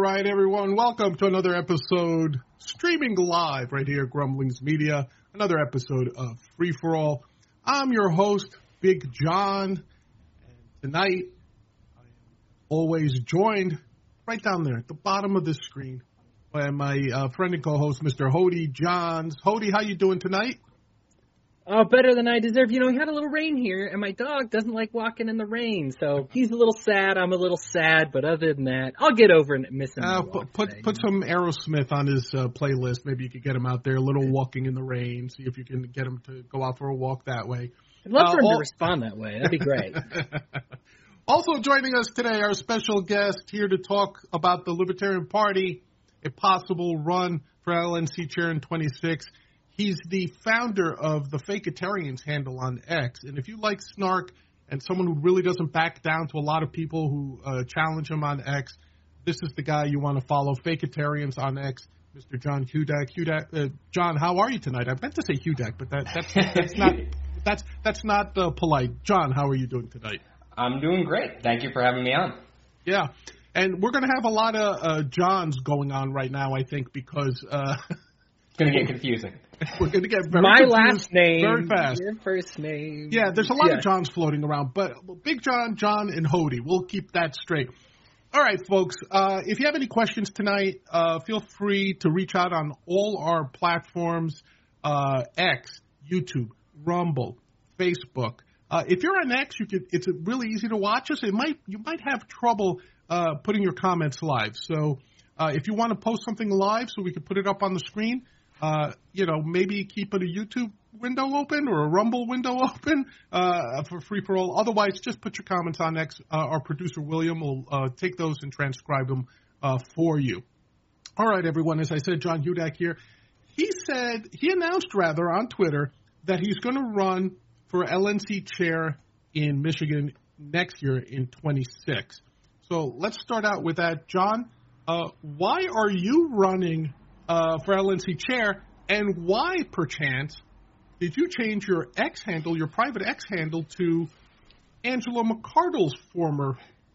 right, everyone. Welcome to another episode, streaming live right here at Grumblings Media. Another episode of Free For All. I'm your host, Big John. And tonight, I am always joined right down there at the bottom of the screen by my friend and co-host, Mr. Hody Johns. Hody, how you doing tonight? Oh, better than I deserve. You know, we had a little rain here, and my dog doesn't like walking in the rain, so he's a little sad. I'm a little sad, but other than that, I'll get over it missing my walk today. Put some Aerosmith on his playlist. Maybe you could get him out there, a little walking in the rain, see if you can get him to go out for a walk that way. I'd love for him to respond that way. That'd be great. Also joining us today, our special guest here to talk about the Libertarian Party, a possible run for LNC chair in 26. He's the founder of the Faketarians handle on X. And if you like snark and someone who really doesn't back down to a lot of people who challenge him on X, this is the guy you want to follow. Faketarians on X, Mr. John Hudak. John, how are you tonight? I meant to say Hudak, but that's not polite. John, how are you doing tonight? I'm doing great. Thank you for having me on. Yeah. And we're going to have a lot of Johns going on right now, I think, because it's going to get confusing. We're going to get very My confused last name, very fast. Your first name. Yeah, there's a lot of Johns floating around, but Big John, John, and Hody. We'll keep that straight. All right, folks, if you have any questions tonight, feel free to reach out on all our platforms, X, YouTube, Rumble, Facebook. If you're on X, it's really easy to watch us. You might have trouble putting your comments live. So if you want to post something live so we can put it up on the screen, maybe keep a YouTube window open or a Rumble window open for Free For All. Otherwise, just put your comments on X. Our producer, William, will take those and transcribe them for you. All right, everyone. As I said, John Hudak here. He announced on Twitter that he's going to run for LNC chair in Michigan next year in 26. So let's start out with that. John, why are you running for LNC chair, and why, perchance, did you change your X handle, your private X handle, to Angela McArdle's former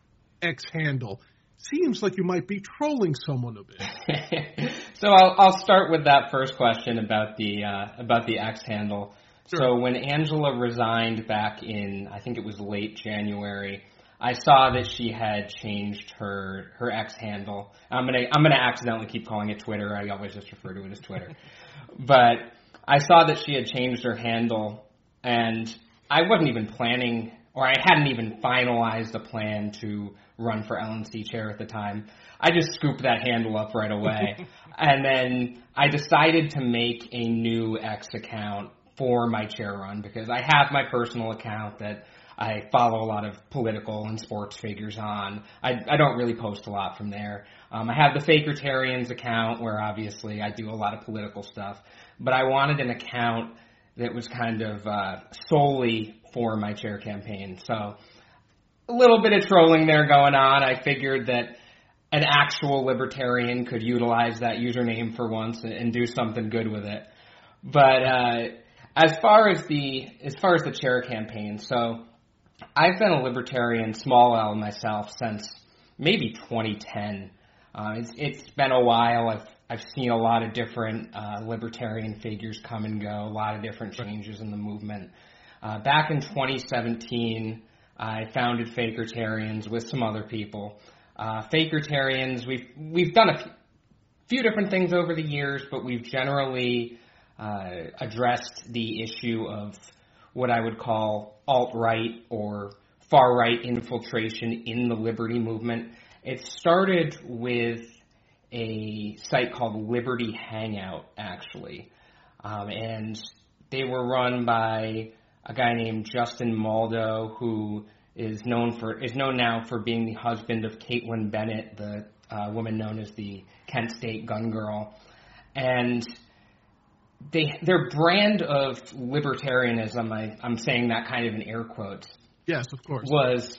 X handle? Seems like you might be trolling someone a bit. So I'll start with that first question about the X handle. Sure. So when Angela resigned back in, I think it was late January, I saw that she had changed her X handle. I'm gonna accidentally keep calling it Twitter. I always just refer to it as Twitter. But I saw that she had changed her handle, and I wasn't even planning, or I hadn't even finalized a plan to run for LNC chair at the time. I just scooped that handle up right away. And then I decided to make a new X account for my chair run, because I have my personal account that I follow a lot of political and sports figures on. I don't really post a lot from there. I have the Faketarians account where obviously I do a lot of political stuff, but I wanted an account that was kind of solely for my chair campaign. So a little bit of trolling there going on. I figured that an actual libertarian could utilize that username for once and do something good with it. But as far as the chair campaign, so I've been a libertarian, small L, myself since maybe 2010. It's been a while. I've seen a lot of different libertarian figures come and go, a lot of different changes in the movement. Back in 2017, I founded Faketarians with some other people. Faketarians, we've done a few different things over the years, but we've generally addressed the issue of what I would call alt-right or far-right infiltration in the liberty movement. It started with a site called Liberty Hangout, actually. And they were run by a guy named Justin Maldo, who is known now for being the husband of Caitlin Bennett, the woman known as the Kent State gun girl. And their brand of libertarianism, I'm saying that kind of in air quotes. Yes, of course. Was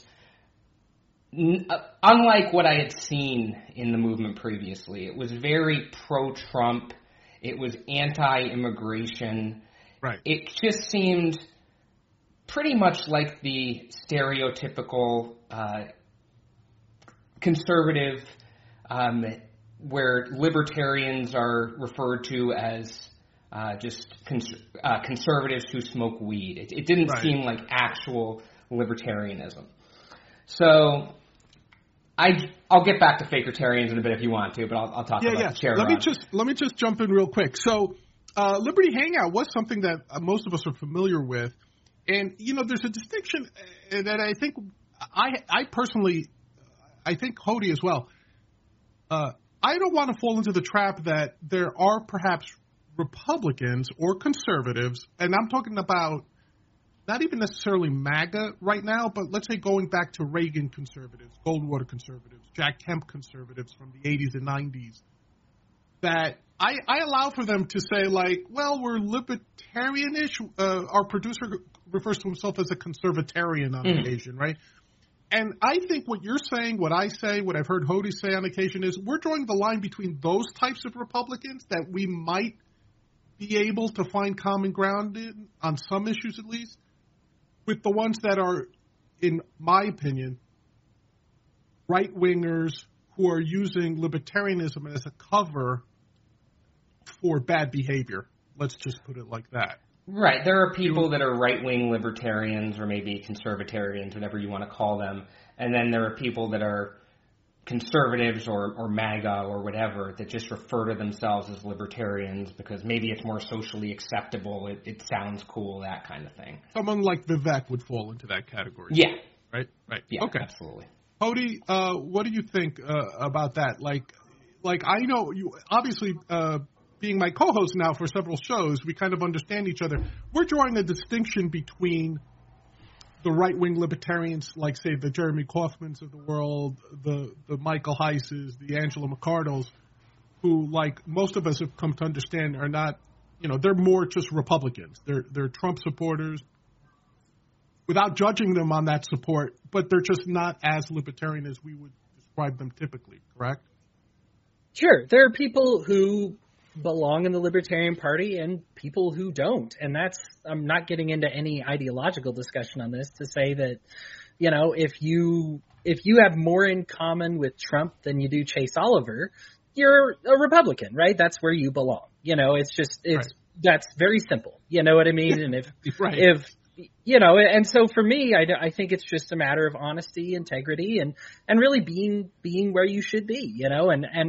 unlike what I had seen in the movement previously. It was very pro-Trump. It was anti-immigration. Right. It just seemed pretty much like the stereotypical conservative where libertarians are referred to as just conservatives who smoke weed. It didn't seem like actual libertarianism. So I'll get back to fakertarians in a bit if you want to, but I'll talk about the chair. Let me just jump in real quick. So Liberty Hangout was something that most of us are familiar with, and there's a distinction that I think I personally, I think Hody as well. I don't want to fall into the trap that there are perhaps Republicans or conservatives, and I'm talking about not even necessarily MAGA right now, but let's say going back to Reagan conservatives, Goldwater conservatives, Jack Kemp conservatives from the 80s and 90s, that I allow for them to say, like, well, we're libertarian-ish. Our producer refers to himself as a conservatarian on occasion, right? And I think what you're saying, what I say, what I've heard Hody say on occasion is we're drawing the line between those types of Republicans that we might be able to find common ground in, on some issues at least, with the ones that are, in my opinion, right-wingers who are using libertarianism as a cover for bad behavior. Let's just put it like that. Right. There are people that are right-wing libertarians or maybe conservatarians, whatever you want to call them. And then there are people that are conservatives or MAGA or whatever that just refer to themselves as libertarians because maybe it's more socially acceptable. It sounds cool, that kind of thing. Someone like Vivek would fall into that category. Yeah. Right? Yeah, okay. Absolutely. Hody, what do you think about that? Like I know you obviously being my co-host now for several shows, we kind of understand each other. We're drawing a distinction between the right-wing libertarians, like, say, the Jeremy Kaufmans of the world, the Michael Heises, the Angela McArdles, who, like most of us have come to understand, are not, they're more just Republicans. They're Trump supporters, without judging them on that support, but they're just not as libertarian as we would describe them typically, correct? Sure. There are people who belong in the Libertarian Party and people who don't. And I'm not getting into any ideological discussion on this to say that, if you have more in common with Trump than you do Chase Oliver, you're a Republican, right? That's where you belong. That's very simple. You know what I mean? And and so for me, I think it's just a matter of honesty, integrity, and really being where you should be, and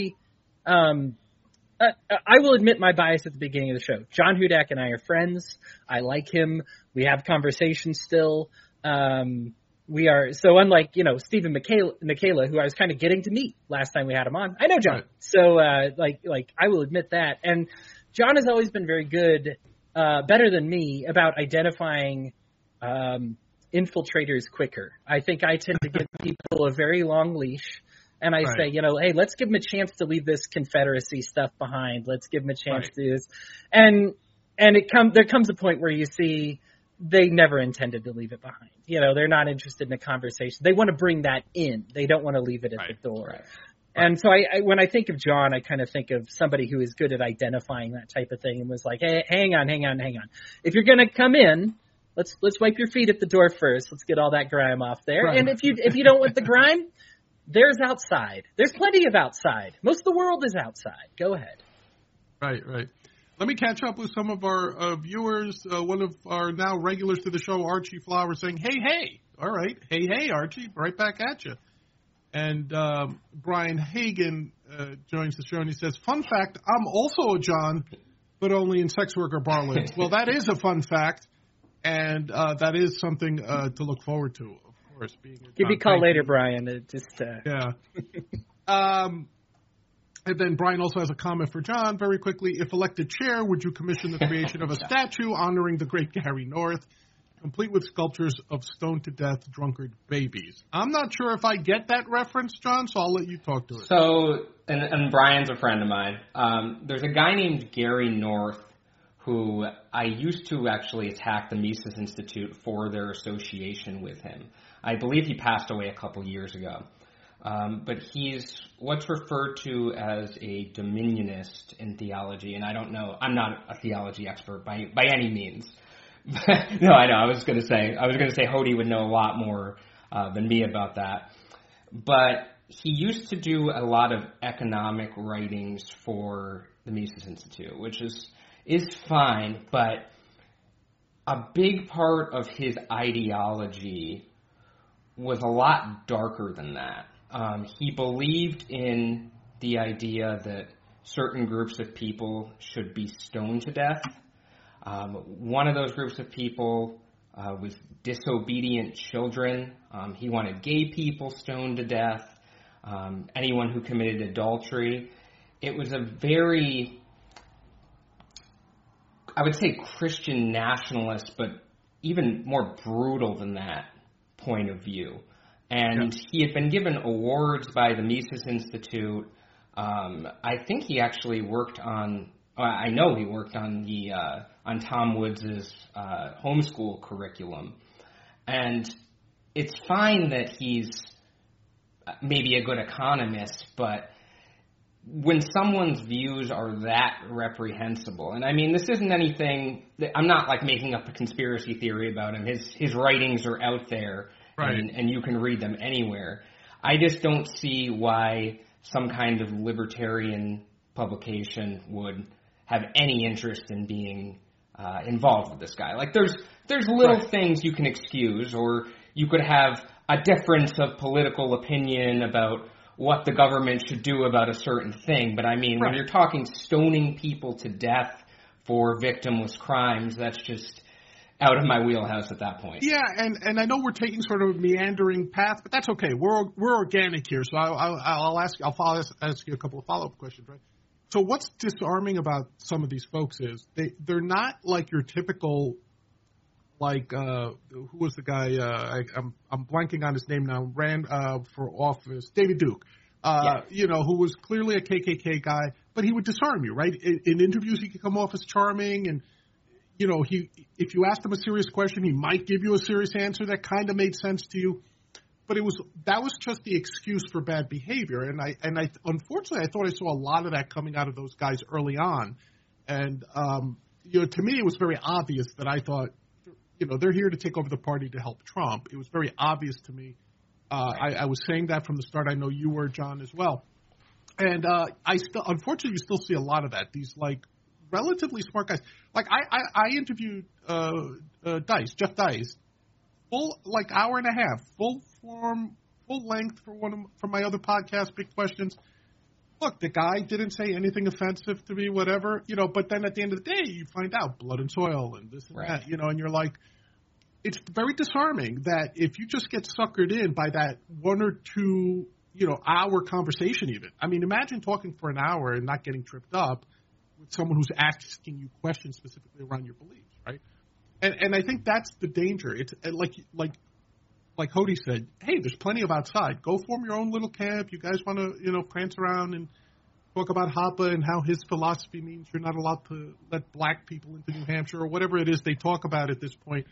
I will admit my bias at the beginning of the show. John Hudak and I are friends. I like him. We have conversations still. We are so unlike, Stephen Michaela, who I was kind of getting to meet last time we had him on. I know John. Right. So I will admit that. And John has always been very good, better than me, about identifying infiltrators quicker. I think I tend to give people a very long leash. And I say, hey, let's give them a chance to leave this Confederacy stuff behind. Let's give them a chance to do this. And there comes a point where you see they never intended to leave it behind. They're not interested in a conversation. They want to bring that in. They don't want to leave it at the door. Right. And so when I think of John, I kind of think of somebody who is good at identifying that type of thing and was like, hey, hang on. If you're going to come in, let's wipe your feet at the door first. Let's get all that grime off there. Right. And if you don't want the grime, there's outside. There's plenty of outside. Most of the world is outside. Go ahead. Right. Let me catch up with some of our viewers. One of our now regulars to the show, Archie Flowers, saying, hey. All right. Hey, Archie. Right back at you. And Brian Hagan joins the show, and he says, fun fact, I'm also a John, but only in sex worker parlance. Well, that is a fun fact, and that is something to look forward to. Give me a call later, Brian. Yeah. And then Brian also has a comment for John very quickly. If elected chair, would you commission the creation of a statue honoring the great Gary North, complete with sculptures of stoned-to-death drunkard babies? I'm not sure if I get that reference, John, so I'll let you talk to it. So, and Brian's a friend of mine. There's a guy named Gary North who I used to actually attack the Mises Institute for their association with him. I believe he passed away a couple years ago. But he's what's referred to as a dominionist in theology, and I don't know. I'm not a theology expert by any means. No, I know. I was going to say Hody would know a lot more than me about that. But he used to do a lot of economic writings for the Mises Institute, which is fine, but a big part of his ideology was a lot darker than that. He believed in the idea that certain groups of people should be stoned to death. One of those groups of people was disobedient children. He wanted gay people stoned to death, anyone who committed adultery. It was a very, I would say, Christian nationalist, but even more brutal than that point of view. And he had been given awards by the Mises Institute. I think he actually worked on, I know he worked on the on Tom Woods' homeschool curriculum. And it's fine that he's maybe a good economist, but when someone's views are that reprehensible, and I mean, this isn't anything that, I'm not like making up a conspiracy theory about him. His writings are out there, right, and you can read them anywhere. I just don't see why some kind of libertarian publication would have any interest in being involved with this guy. Like, there's little things you can excuse, or you could have a difference of political opinion about what the government should do about a certain thing. But I mean, when you're talking stoning people to death for victimless crimes, that's just out of my wheelhouse at that point. Yeah, and I know we're taking sort of a meandering path, but that's okay. We're organic here, so I'll ask you a couple of follow-up questions, right? So what's disarming about some of these folks is they're not like your typical, like who was the guy? I'm blanking on his name now. Ran for office, David Duke. You know, who was clearly a KKK guy, but he would disarm you, right? In interviews, he could come off as charming, and you know, if you asked him a serious question, he might give you a serious answer that kind of made sense to you. But that was just the excuse for bad behavior, and I unfortunately I thought I saw a lot of that coming out of those guys early on, and you know, to me it was very obvious that I thought, you know, they're here to take over the party to help Trump. It was very obvious to me. I was saying that from the start. I know you were, John, as well, and unfortunately you still see a lot of that. These like relatively smart guys. Like I interviewed Jeff Dice, full like hour and a half, full form, full length for my other podcast, Big Questions. Look, the guy didn't say anything offensive to me, whatever, you know. But then at the end of the day, you find out blood and soil and this and that, you know, and you're like, it's very disarming that if you just get suckered in by that 1 or 2, you know, hour conversation even. I mean, imagine talking for an hour and not getting tripped up with someone who's asking you questions specifically around your beliefs, right? And I think that's the danger. It's like Hody said, hey, there's plenty of outside. Go form your own little camp. You guys want to, you know, prance around and talk about Hoppe and how his philosophy means you're not allowed to let black people into New Hampshire or whatever it is they talk about at this point.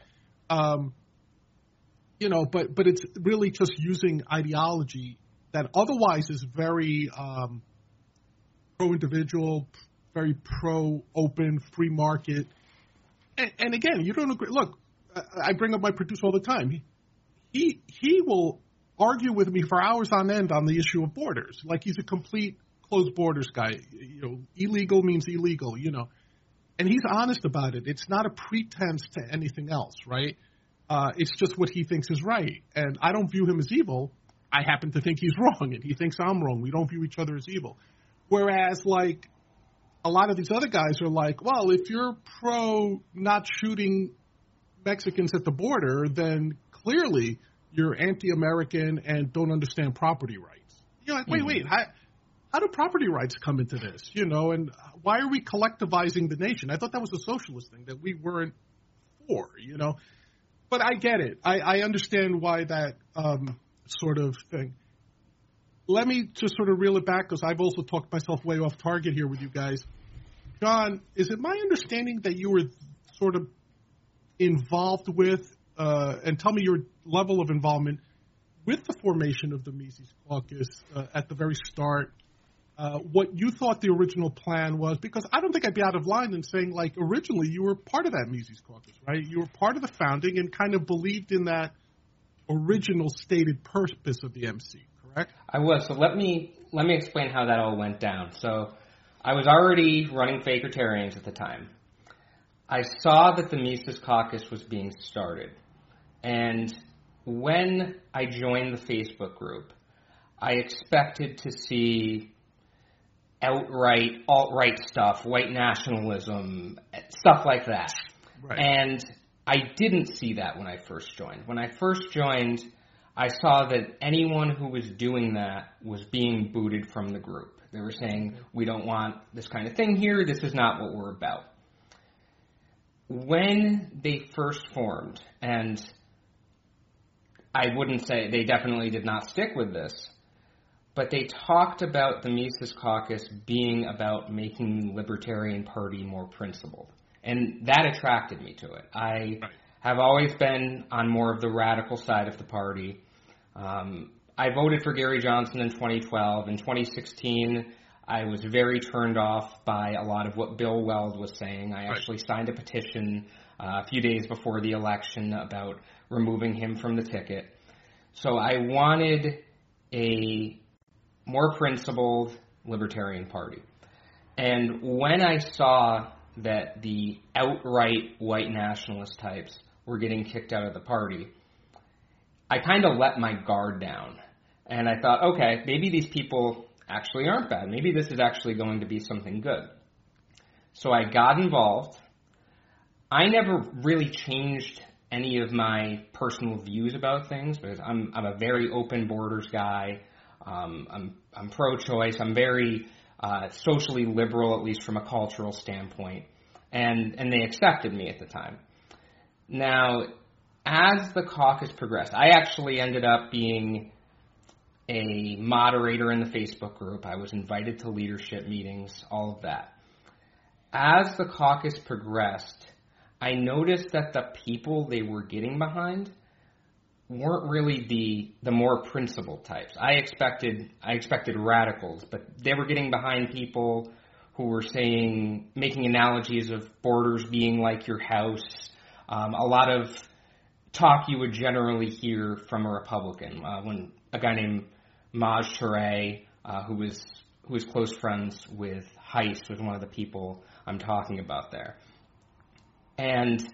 You know, but it's really just using ideology that otherwise is very pro-individual, very pro-open, free market. And again, you don't agree. Look, I bring up my producer all the time. He will argue with me for hours on end on the issue of borders. Like he's a complete closed borders guy. You know, illegal means illegal, you know. And he's honest about it. It's not a pretense to anything else, right? It's just what he thinks is right. And I don't view him as evil. I happen to think he's wrong, and he thinks I'm wrong. We don't view each other as evil. Whereas, like, a lot of these other guys are like, well, if you're pro not shooting Mexicans at the border, then clearly you're anti-American and don't understand property rights. You're like, wait, how do property rights come into this? You know, and why are we collectivizing the nation? I thought that was a socialist thing that we weren't for, you know. But I get it. I understand why that sort of thing. Let me just sort of reel it back because I've also talked myself way off target here with you guys. John, is it my understanding that you were sort of involved with, and tell me your level of involvement with the formation of the Mises Caucus at the very start, what you thought the original plan was? Because I don't think I'd be out of line in saying, like, originally you were part of that Mises Caucus, right? You were part of the founding and kind of believed in that original stated purpose of the MC, correct? correct? I was. So let me explain how that all went down. So I was already running Fakertarians at the time. I saw that the Mises Caucus was being started. And when I joined the Facebook group, I expected to see outright alt-right stuff, white nationalism, stuff like that. Right. And I didn't see that when I first joined. When I first joined, I saw that anyone who was doing that was being booted from the group. They were saying, we don't want this kind of thing here, this is not what we're about. When they first formed, and I wouldn't say they definitely did not stick with this, but they talked about the Mises Caucus being about making the Libertarian Party more principled. And that attracted me to it. I have always been on more of the radical side of the party. I voted for Gary Johnson in 2012. In 2016, I was very turned off by a lot of what Bill Weld was saying. I actually signed a petition a few days before the election about removing him from the ticket. So I wanted a more principled Libertarian Party. And when I saw that the outright white nationalist types were getting kicked out of the party, I kind of let my guard down. And I thought, okay, maybe these people actually aren't bad. Maybe this is actually going to be something good. So I got involved. I never really changed any of my personal views about things because I'm a very open borders guy. I'm pro-choice. I'm very socially liberal, at least from a cultural standpoint, and they accepted me at the time. Now, as the caucus progressed, I actually ended up being a moderator in the Facebook group. I was invited to leadership meetings, all of that. As the caucus progressed, I noticed that the people they were getting behind weren't really the more principled types. I expected radicals, but they were getting behind people who were making analogies of borders being like your house. A lot of talk you would generally hear from a Republican. When a guy named Maj Touré, who was close friends with Heiss, was one of the people I'm talking about there. And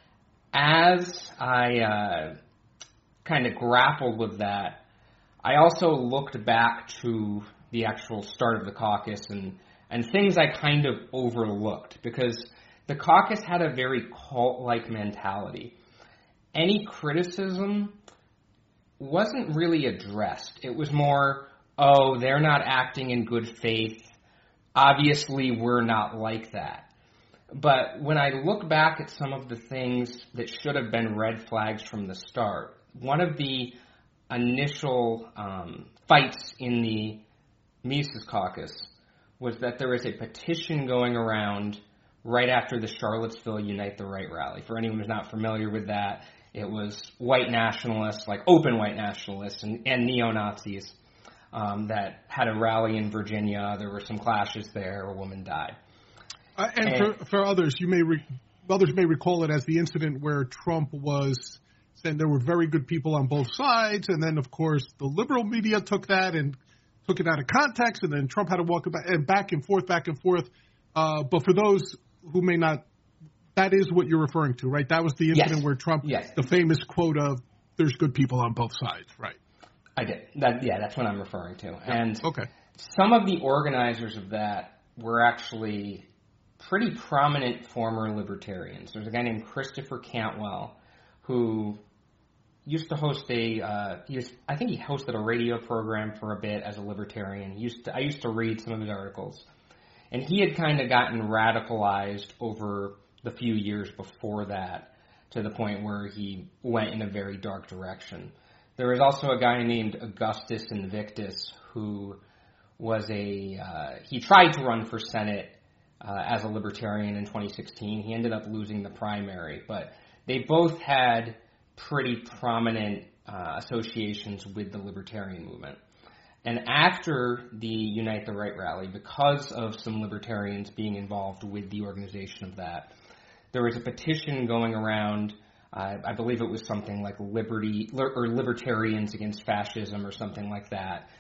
as I kind of grappled with that, I also looked back to the actual start of the caucus and things I kind of overlooked because the caucus had a very cult-like mentality. Any criticism wasn't really addressed. It was more, oh, they're not acting in good faith. Obviously, we're not like that. But when I look back at some of the things that should have been red flags from the start, one of the initial fights in the Mises Caucus was that there was a petition going around right after the Charlottesville Unite the Right rally. For anyone who's not familiar with that, it was white nationalists, like open white nationalists and neo-Nazis that had a rally in Virginia. There were some clashes there. A woman died. For others, others may recall it as the incident where Trump was saying there were very good people on both sides, and then, of course, the liberal media took that and took it out of context, and then Trump had to walk it back and forth. But for those who may not, that is what you're referring to, right? That was the incident where Trump, the famous quote of, there's good people on both sides, right? I did. That's what I'm referring to. Yeah. And okay. Some of the organizers of that were actually pretty prominent former libertarians. There's a guy named Christopher Cantwell who used to host I think he hosted a radio program for a bit as a libertarian. I used to read some of his articles. And he had kind of gotten radicalized over the few years before that to the point where he went in a very dark direction. There was also a guy named Augustus Invictus who was he tried to run for Senate as a libertarian in 2016. He ended up losing the primary, but they both had pretty prominent associations with the libertarian movement. And after the Unite the Right rally, because of some libertarians being involved with the organization of that, there was a petition going around. I believe it was something like Libertarians Against Fascism or something like that.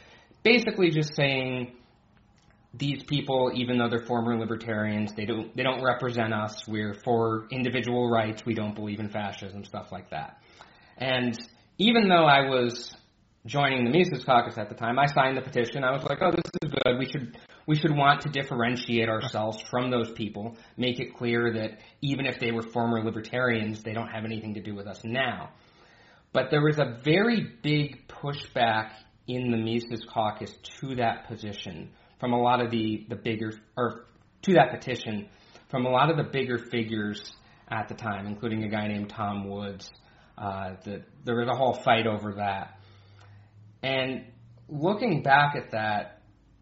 basically just saying these people, even though they're former libertarians, they don't represent us. We're for individual rights. We don't believe in fascism, stuff like that. And even though I was joining the Mises Caucus at the time, I signed the petition. I was like, oh, this is good. We should want to differentiate ourselves from those people, make it clear that even if they were former libertarians, they don't have anything to do with us now. But there was a very big pushback in the Mises Caucus to that position from a lot of the bigger, or to that petition from a lot of the bigger figures at the time, including a guy named Tom Woods. There was a whole fight over that. And looking back at that,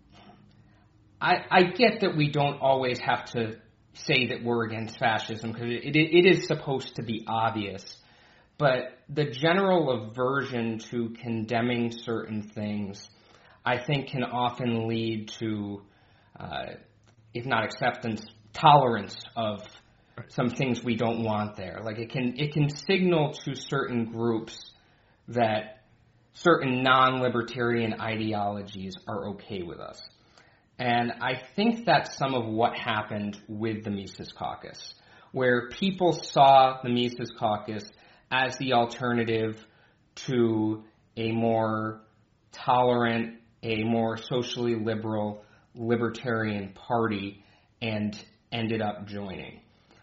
I get that we don't always have to say that we're against fascism because it is supposed to be obvious. But the general aversion to condemning certain things, I think, can often lead to, if not acceptance, tolerance of some things we don't want there. Like it can signal to certain groups that certain non-libertarian ideologies are okay with us. And I think that's some of what happened with the Mises Caucus, where people saw the Mises Caucus as the alternative to a more tolerant, a more socially liberal libertarian party, and ended up joining.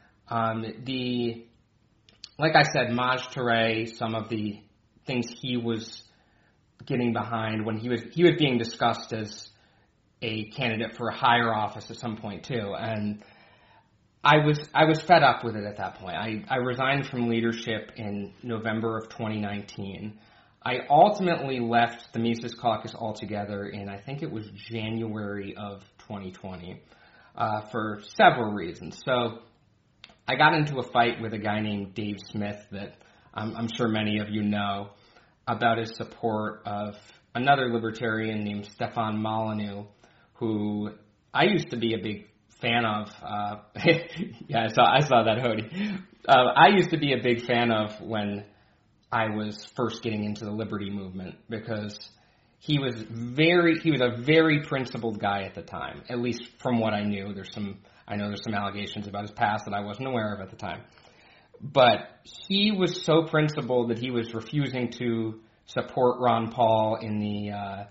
Like I said, Maj Touré, some of the things he was getting behind when he was being discussed as a candidate for a higher office at some point too, and I was fed up with it at that point. I resigned from leadership in November of 2019. I ultimately left the Mises Caucus altogether in, I think it was January of 2020, for several reasons. So I got into a fight with a guy named Dave Smith that I'm sure many of you know about his support of another libertarian named Stefan Molyneux, who I used to be a big fan of. Yeah, I saw that, Hody. I used to be a big fan of when I was first getting into the liberty movement because he was a very principled guy at the time, at least from what I knew. I know there's some allegations about his past that I wasn't aware of at the time. But he was so principled that he was refusing to support Ron Paul in the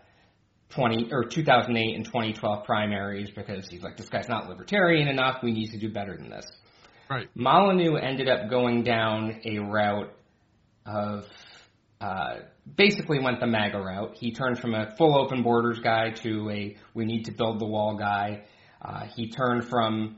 2008 and 2012 primaries because he's like, this guy's not libertarian enough. We need to do better than this. Right. Molyneux ended up going down a route of basically went the MAGA route. He turned from a full open borders guy to a we need to build the wall guy. He turned from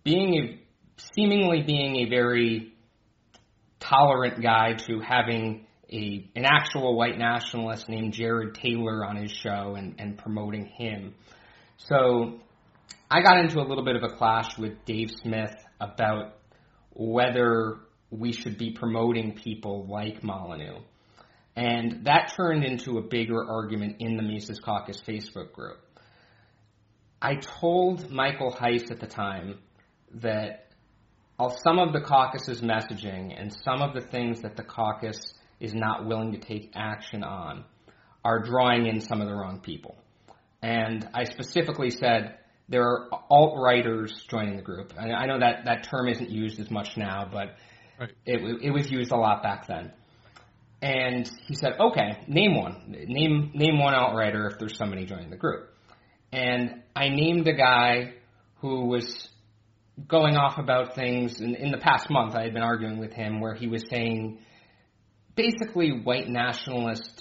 seemingly being a very tolerant guy to having an actual white nationalist named Jared Taylor on his show and promoting him. So I got into a little bit of a clash with Dave Smith about whether we should be promoting people like Molyneux. And that turned into a bigger argument in the Mises Caucus Facebook group. I told Michael Heiss at the time that some of the caucus's messaging and some of the things that the caucus is not willing to take action on are drawing in some of the wrong people. And I specifically said there are alt-righters joining the group. I know that term isn't used as much now, but right. It was used a lot back then. And he said, okay, name one. Name one alt-righter if there's somebody joining the group. And I named a guy who was going off about things. In the past month, I had been arguing with him where he was saying basically white nationalist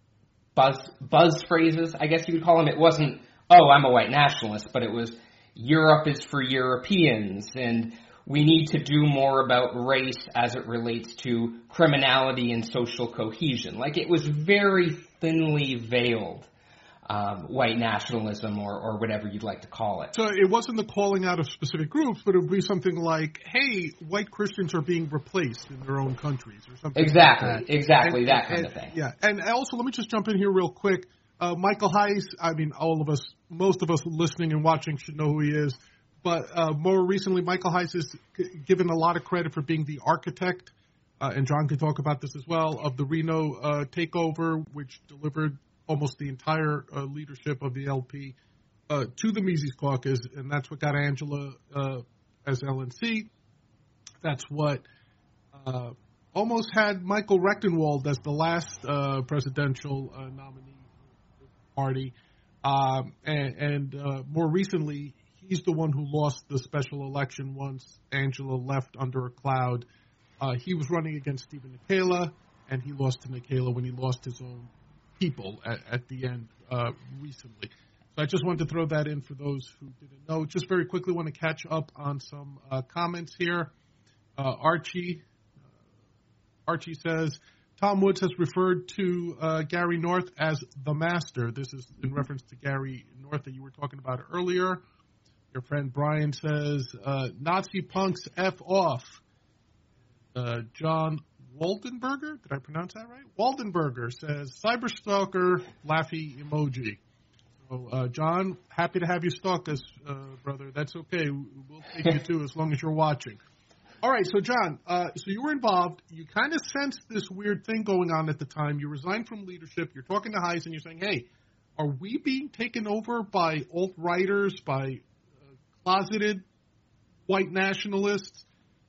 buzz phrases, I guess you would call them. It wasn't, oh, I'm a white nationalist, but it was Europe is for Europeans, and we need to do more about race as it relates to criminality and social cohesion. Like, it was very thinly veiled white nationalism or whatever you'd like to call it. So it wasn't the calling out of specific groups, but it would be something like, hey, white Christians are being replaced in their own countries or something exactly, like that. Exactly, that kind of thing. Yeah, and also let me just jump in here real quick. Michael Heiss, I mean, most of us listening and watching should know who he is, but more recently, Michael Heiss is given a lot of credit for being the architect, and John can talk about this as well, of the Reno takeover, which delivered almost the entire leadership of the LP to the Mises Caucus, and that's what got Angela as LNC. That's what almost had Michael Rectenwald as the last presidential nominee for the party. And more recently, he's the one who lost the special election once Angela left under a cloud. He was running against Stephen Nikela, and he lost to Nikela when he lost his own people at the end recently. So I just wanted to throw that in for those who didn't know. Just very quickly want to catch up on some comments here. Archie says, Tom Woods has referred to Gary North as the master. This is in reference to Gary North that you were talking about earlier. Your friend Brian says, Nazi punks F off. John Waldenberger, did I pronounce that right? Waldenberger says, cyberstalker, laughy emoji. So, John, happy to have you stalk us, brother. That's okay. We'll take you too as long as you're watching. All right, so John, so you were involved. You kind of sensed this weird thing going on at the time. You resigned from leadership. You're talking to Heise and you're saying, hey, are we being taken over by alt-righters, by closeted white nationalists?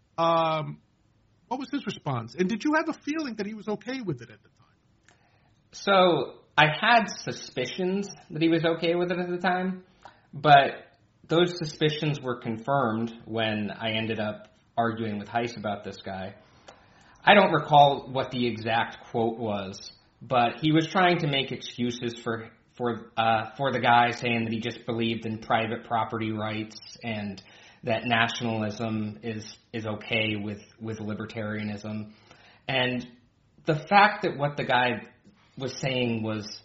What was his response? And did you have a feeling that he was okay with it at the time? So I had suspicions that he was okay with it at the time, but those suspicions were confirmed when I ended up arguing with Heise about this guy. I don't recall what the exact quote was, but he was trying to make excuses for the guy, saying that he just believed in private property rights and that nationalism is okay with libertarianism. And the fact that what the guy was saying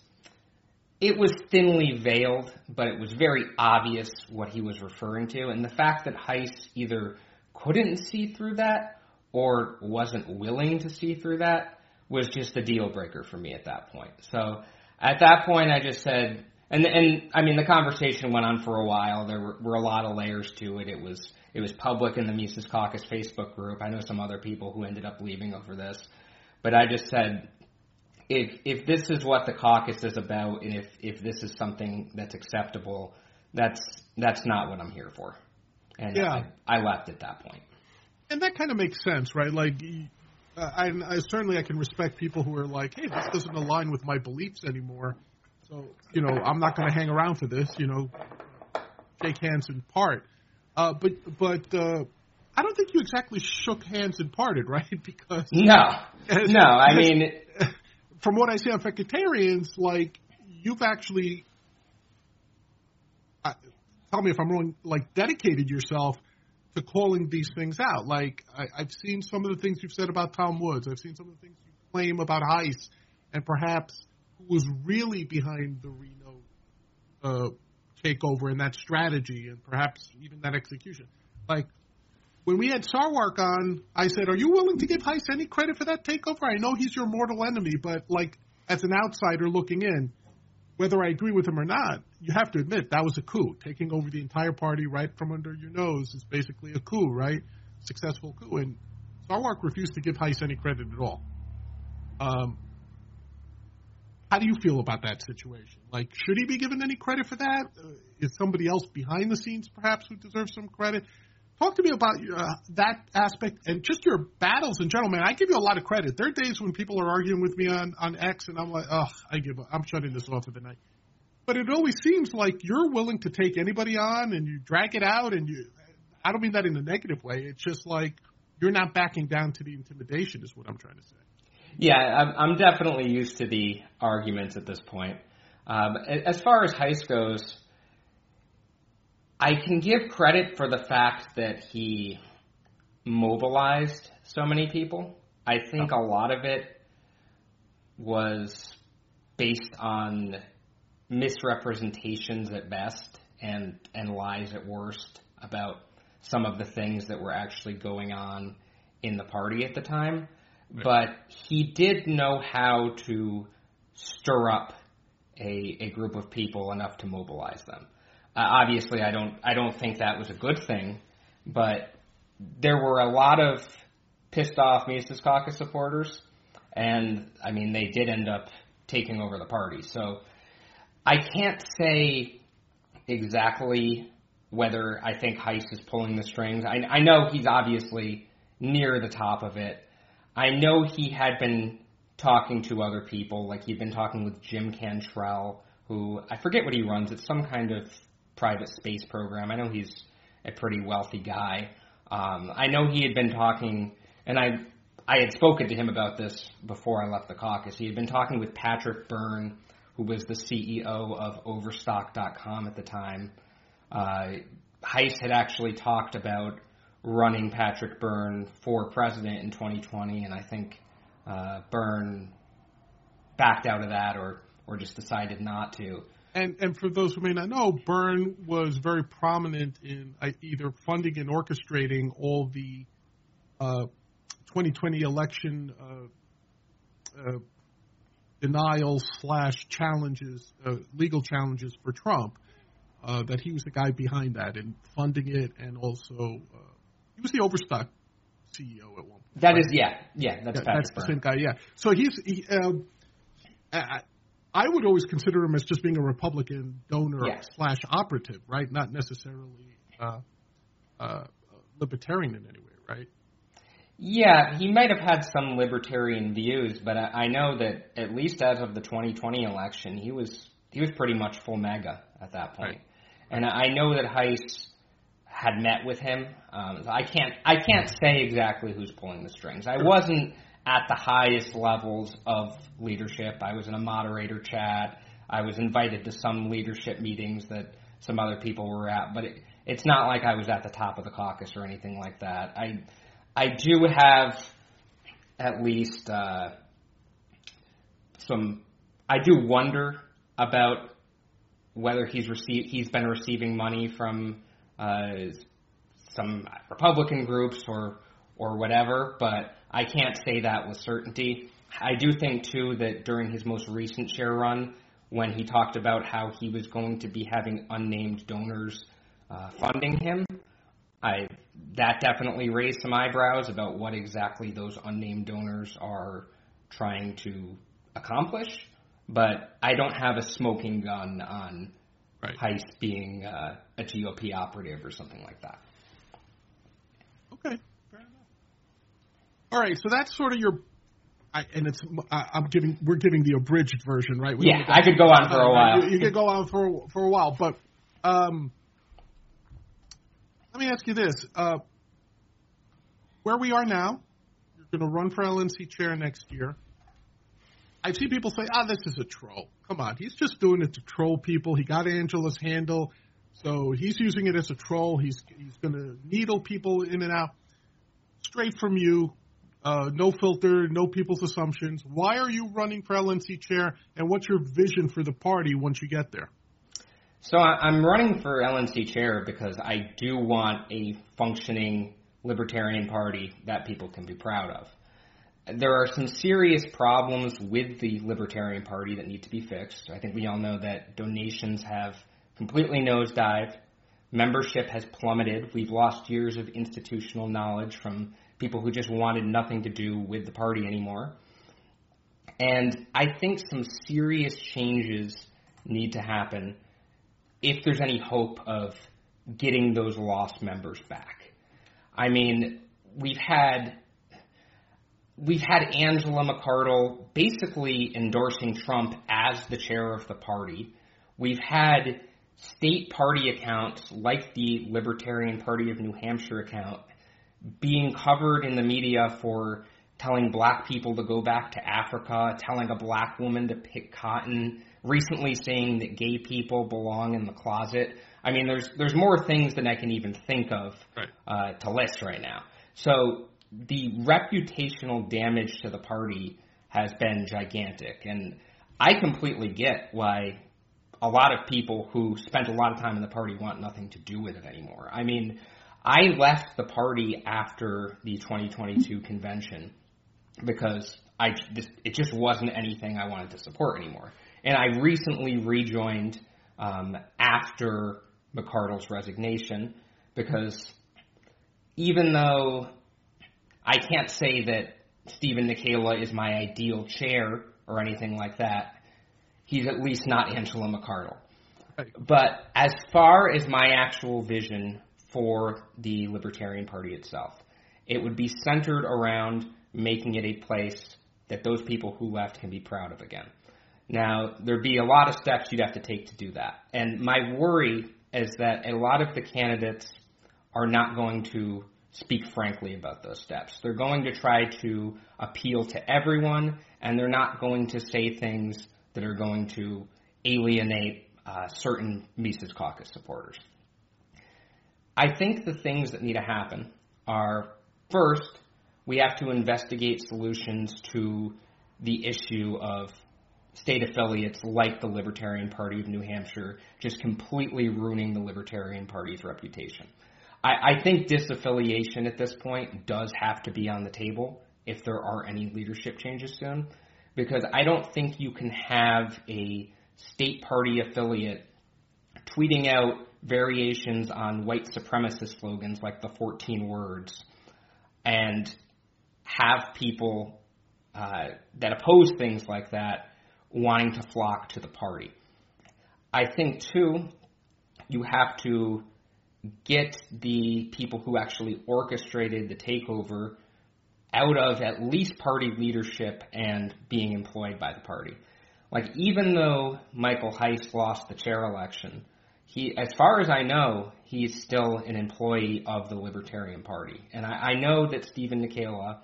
it was thinly veiled, but it was very obvious what he was referring to. And the fact that Heise either couldn't see through that or wasn't willing to see through that was just a deal breaker for me at that point. So at that point, I just said, and I mean, the conversation went on for a while. There were a lot of layers to it. It was public in the Mises Caucus Facebook group. I know some other people who ended up leaving over this, but I just said, if this is what the caucus is about, and if this is something that's acceptable, that's not what I'm here for. And yeah. I left at that point. And that kind of makes sense, right? Like, I certainly can respect people who are like, hey, this doesn't align with my beliefs anymore. So, I'm not going to hang around for this, shake hands and part. But I don't think you exactly shook hands and parted, right? Because I mean, from what I see on Fecutarians, like, you've actually, tell me if I'm wrong, like, dedicated yourself to calling these things out. Like, I've seen some of the things you've said about Tom Woods. I've seen some of the things you claim about Heise, and perhaps who was really behind the Reno takeover and that strategy, and perhaps even that execution. Like, when we had Sarwark on, I said, are you willing to give Heise any credit for that takeover? I know he's your mortal enemy, but, like, as an outsider looking in, whether I agree with him or not, you have to admit that was a coup. Taking over the entire party right from under your nose is basically a coup, right? Successful coup. And Sarwark refused to give Heise any credit at all. How do you feel about that situation? Like, should he be given any credit for that? Is somebody else behind the scenes perhaps who deserves some credit? Talk to me about that aspect and just your battles in general, man. I give you a lot of credit. There are days when people are arguing with me on X, and I'm like, I give up. I'm shutting this off for the night. But it always seems like you're willing to take anybody on, and you drag it out, and I don't mean that in a negative way. It's just like you're not backing down to the intimidation is what I'm trying to say. Yeah, I'm definitely used to the arguments at this point. As far as Heise goes, I can give credit for the fact that he mobilized so many people. I think a lot of it was based on misrepresentations at best and lies at worst about some of the things that were actually going on in the party at the time. Right. But he did know how to stir up a group of people enough to mobilize them. Obviously, I don't think that was a good thing, but there were a lot of pissed off Mises Caucus supporters, and I mean they did end up taking over the party. So I can't say exactly whether I think Heiss is pulling the strings. I know he's obviously near the top of it. I know he had been talking to other people, like he'd been talking with Jim Cantrell, who, I forget what he runs. It's some kind of private space program. I know he's a pretty wealthy guy. I know he had been talking, and I had spoken to him about this before I left the caucus. He had been talking with Patrick Byrne, who was the CEO of Overstock.com at the time. Heiss had actually talked about running Patrick Byrne for president in 2020, and I think Byrne backed out of that or just decided not to. And for those who may not know, Byrne was very prominent in either funding and orchestrating all the 2020 election denials/challenges, legal challenges for Trump. That he was the guy behind that and funding it, and also he was the Overstock CEO at one point. That is, that's Patrick that's Byrne. The same guy, yeah. So I would always consider him as just being a Republican donor/operative, right? Not necessarily libertarian in any way, right? Yeah, he might have had some libertarian views, but I know that at least as of the 2020 election, he was pretty much full MAGA at that point. Right. And I know that Heiss had met with him. So I can't say exactly who's pulling the strings. I wasn't at the highest levels of leadership. I was in a moderator chat. I was invited to some leadership meetings that some other people were at, but it's not like I was at the top of the caucus or anything like that. I do have at least I do wonder about whether he's been receiving money from some Republican groups or whatever, but I can't say that with certainty. I do think, too, that during his most recent chair run, when he talked about how he was going to be having unnamed donors funding him, that definitely raised some eyebrows about what exactly those unnamed donors are trying to accomplish. But I don't have a smoking gun on Heiss being a GOP operative or something like that. Okay, fair enough. All right, so that's sort of your, we're giving the abridged version, right? I could go on for a while. You could go on for a while, but let me ask you this: where we are now, you're going to run for LNC chair next year. I've seen people say, this is a troll. Come on, he's just doing it to troll people. He got Angela's handle, so he's using it as a troll. He's going to needle people in and out. Straight from you, no filter, no people's assumptions. Why are you running for LNC chair, and what's your vision for the party once you get there? So I'm running for LNC chair because I do want a functioning libertarian party that people can be proud of. There are some serious problems with the Libertarian Party that need to be fixed. I think we all know that donations have completely nosedived. Membership has plummeted. We've lost years of institutional knowledge from people who just wanted nothing to do with the party anymore. And I think some serious changes need to happen if there's any hope of getting those lost members back. I mean, we've had Angela McArdle basically endorsing Trump as the chair of the party. We've had state party accounts like the Libertarian Party of New Hampshire account being covered in the media for telling black people to go back to Africa, telling a black woman to pick cotton, recently saying that gay people belong in the closet. I mean, there's more things than I can even think of to list right now. So the reputational damage to the party has been gigantic, and I completely get why a lot of people who spent a lot of time in the party want nothing to do with it anymore. I mean, I left the party after the 2022 convention because it just wasn't anything I wanted to support anymore. And I recently rejoined after McArdle's resignation because even though I can't say that Stephen Nikela is my ideal chair or anything like that, he's at least not Angela McArdle. Right. But as far as my actual vision for the Libertarian Party itself, it would be centered around making it a place that those people who left can be proud of again. Now, there'd be a lot of steps you'd have to take to do that. And my worry is that a lot of the candidates are not going to speak frankly about those steps. They're going to try to appeal to everyone, and they're not going to say things that are going to alienate certain Mises Caucus supporters. I think the things that need to happen are, first, we have to investigate solutions to the issue of state affiliates like the Libertarian Party of New Hampshire just completely ruining the Libertarian Party's reputation. I think disaffiliation at this point does have to be on the table if there are any leadership changes soon, because I don't think you can have a state party affiliate tweeting out variations on white supremacist slogans like the 14 words and have people that oppose things like that wanting to flock to the party. I think, too, you have to get the people who actually orchestrated the takeover out of at least party leadership and being employed by the party. Like, even though Michael Heiss lost the chair election, as far as I know, he's still an employee of the Libertarian Party. And I know that Stephen Nikela,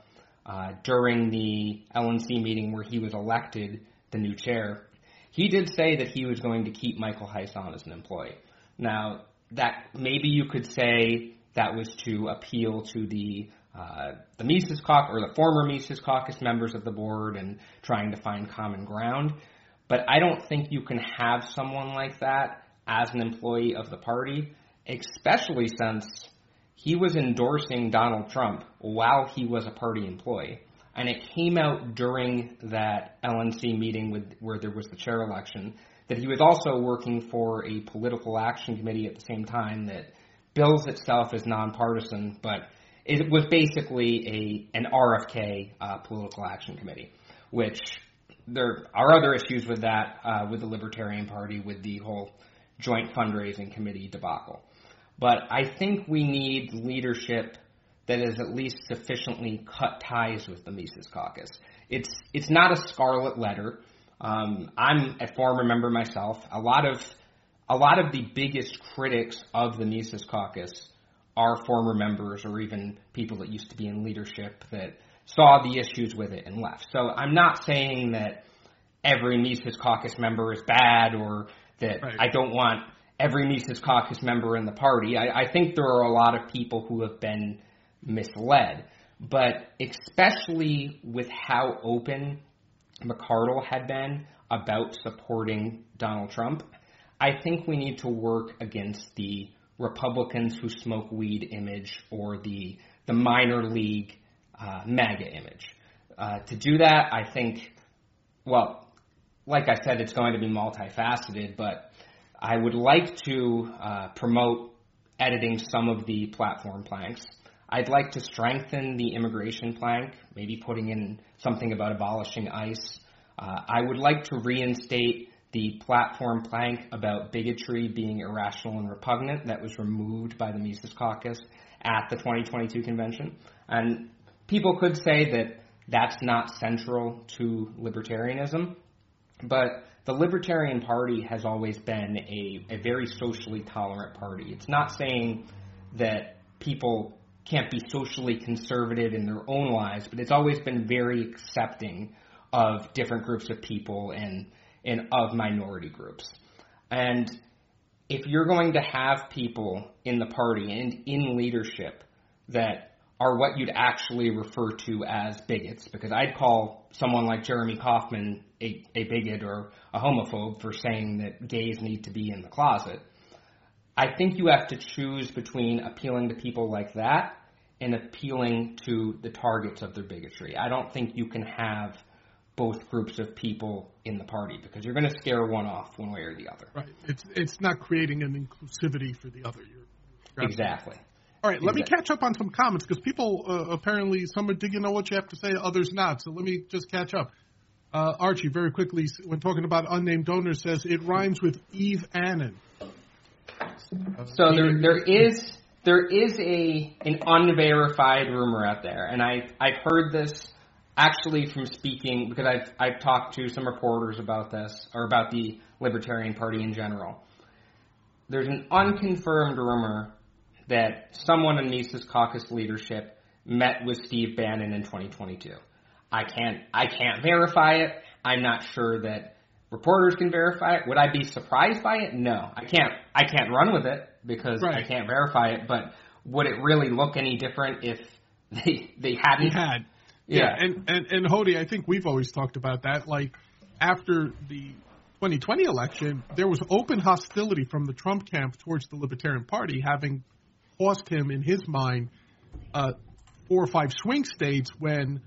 during the LNC meeting where he was elected the new chair, he did say that he was going to keep Michael Heiss on as an employee. Now, that maybe you could say that was to appeal to the Mises Caucus, or the former Mises Caucus members of the board, and trying to find common ground. But I don't think you can have someone like that as an employee of the party, especially since he was endorsing Donald Trump while he was a party employee. And it came out during that LNC meeting where there was the chair election that he was also working for a political action committee at the same time that bills itself as nonpartisan, but it was basically an RFK political action committee, which there are other issues with that, with the Libertarian Party, with the whole joint fundraising committee debacle. But I think we need leadership that is at least sufficiently cut ties with the Mises Caucus. It's not a scarlet letter. I'm a former member myself. A lot of the biggest critics of the Mises Caucus are former members or even people that used to be in leadership that saw the issues with it and left. So I'm not saying that every Mises Caucus member is bad, or that I don't want every Mises Caucus member in the party. I think there are a lot of people who have been misled, but especially with how open McArdle had been about supporting Donald Trump, I think we need to work against the Republicans who smoke weed image or the minor league MAGA image. To do that, I think, well, like I said, it's going to be multifaceted, but I would like to promote editing some of the platform planks. I'd like to strengthen the immigration plank, maybe putting in something about abolishing ICE. I would like to reinstate the platform plank about bigotry being irrational and repugnant that was removed by the Mises Caucus at the 2022 convention. And people could say that that's not central to libertarianism, but the Libertarian Party has always been a very socially tolerant party. It's not saying that people can't be socially conservative in their own lives, but it's always been very accepting of different groups of people and of minority groups. And if you're going to have people in the party and in leadership that are what you'd actually refer to as bigots, because I'd call someone like Jeremy Kauffman a bigot or a homophobe for saying that gays need to be in the closet, I think you have to choose between appealing to people like that and appealing to the targets of their bigotry. I don't think you can have both groups of people in the party because you're going to scare one off one way or the other. Right. It's not creating an inclusivity for the other. Exactly. All right, let me catch up on some comments because people apparently, some are digging on what you have to say, others not. So let me just catch up. Archie, very quickly, when talking about unnamed donors, says it rhymes with Eve Annan. So there is an unverified rumor out there, and I've heard this actually from speaking, because I've talked to some reporters about this, or about the Libertarian Party in general. There's an unconfirmed rumor that someone in Mises Caucus leadership met with Steve Bannon in 2022. I can't verify it. I'm not sure that reporters can verify it. Would I be surprised by it? No. I can't run with it because I can't verify it, but would it really look any different if they hadn't? He had. Yeah. And Hody, I think we've always talked about that. Like, after the 2020 election, there was open hostility from the Trump camp towards the Libertarian Party, having cost him, in his mind, 4 or 5 swing states when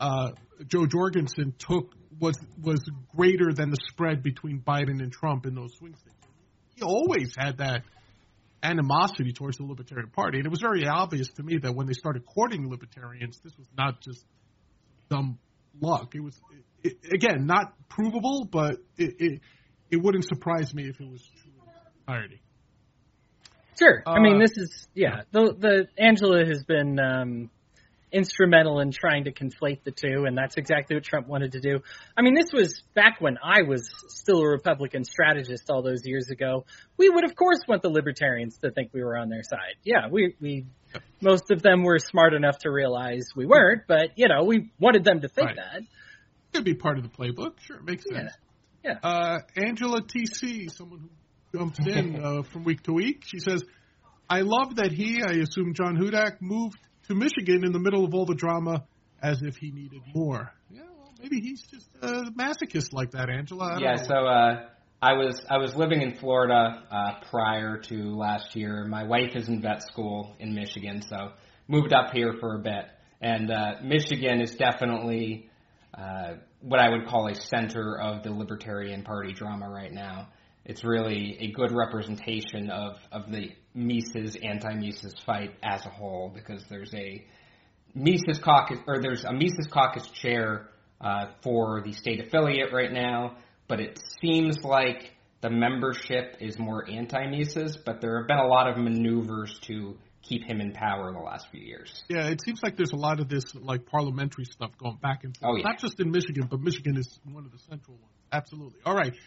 Joe Jorgensen was greater than the spread between Biden and Trump in those swing states. He always had that animosity towards the Libertarian Party, and it was very obvious to me that when they started courting libertarians, this was not just dumb luck. It was, again, not provable, but it wouldn't surprise me if it was true in its entirety. Sure. I mean, this is, the Angela has been instrumental in trying to conflate the two, and that's exactly what Trump wanted to do. I mean, this was back when I was still a Republican strategist all those years ago. We would, of course, want the libertarians to think we were on their side. Yeah, we most of them were smart enough to realize we weren't, but, we wanted them to think that. Could be part of the playbook. Sure, makes sense. Yeah. Angela TC, someone who jumps in from week to week, she says, I love that I assume John Hudak, moved to Michigan in the middle of all the drama as if he needed more. Yeah, well, maybe he's just a masochist like that, Angela. I don't know. So I was living in Florida prior to last year. My wife is in vet school in Michigan, so moved up here for a bit. And Michigan is definitely what I would call a center of the Libertarian Party drama right now. It's really a good representation of the Mises, anti-Mises fight as a whole, because there's a Mises caucus, or there's a Mises caucus chair for the state affiliate right now, but it seems like the membership is more anti-Mises, but there have been a lot of maneuvers to keep him in power the last few years. Yeah, it seems like there's a lot of this like parliamentary stuff going back and forth. Oh, yeah. Not just in Michigan, but Michigan is one of the central ones. Absolutely. All right.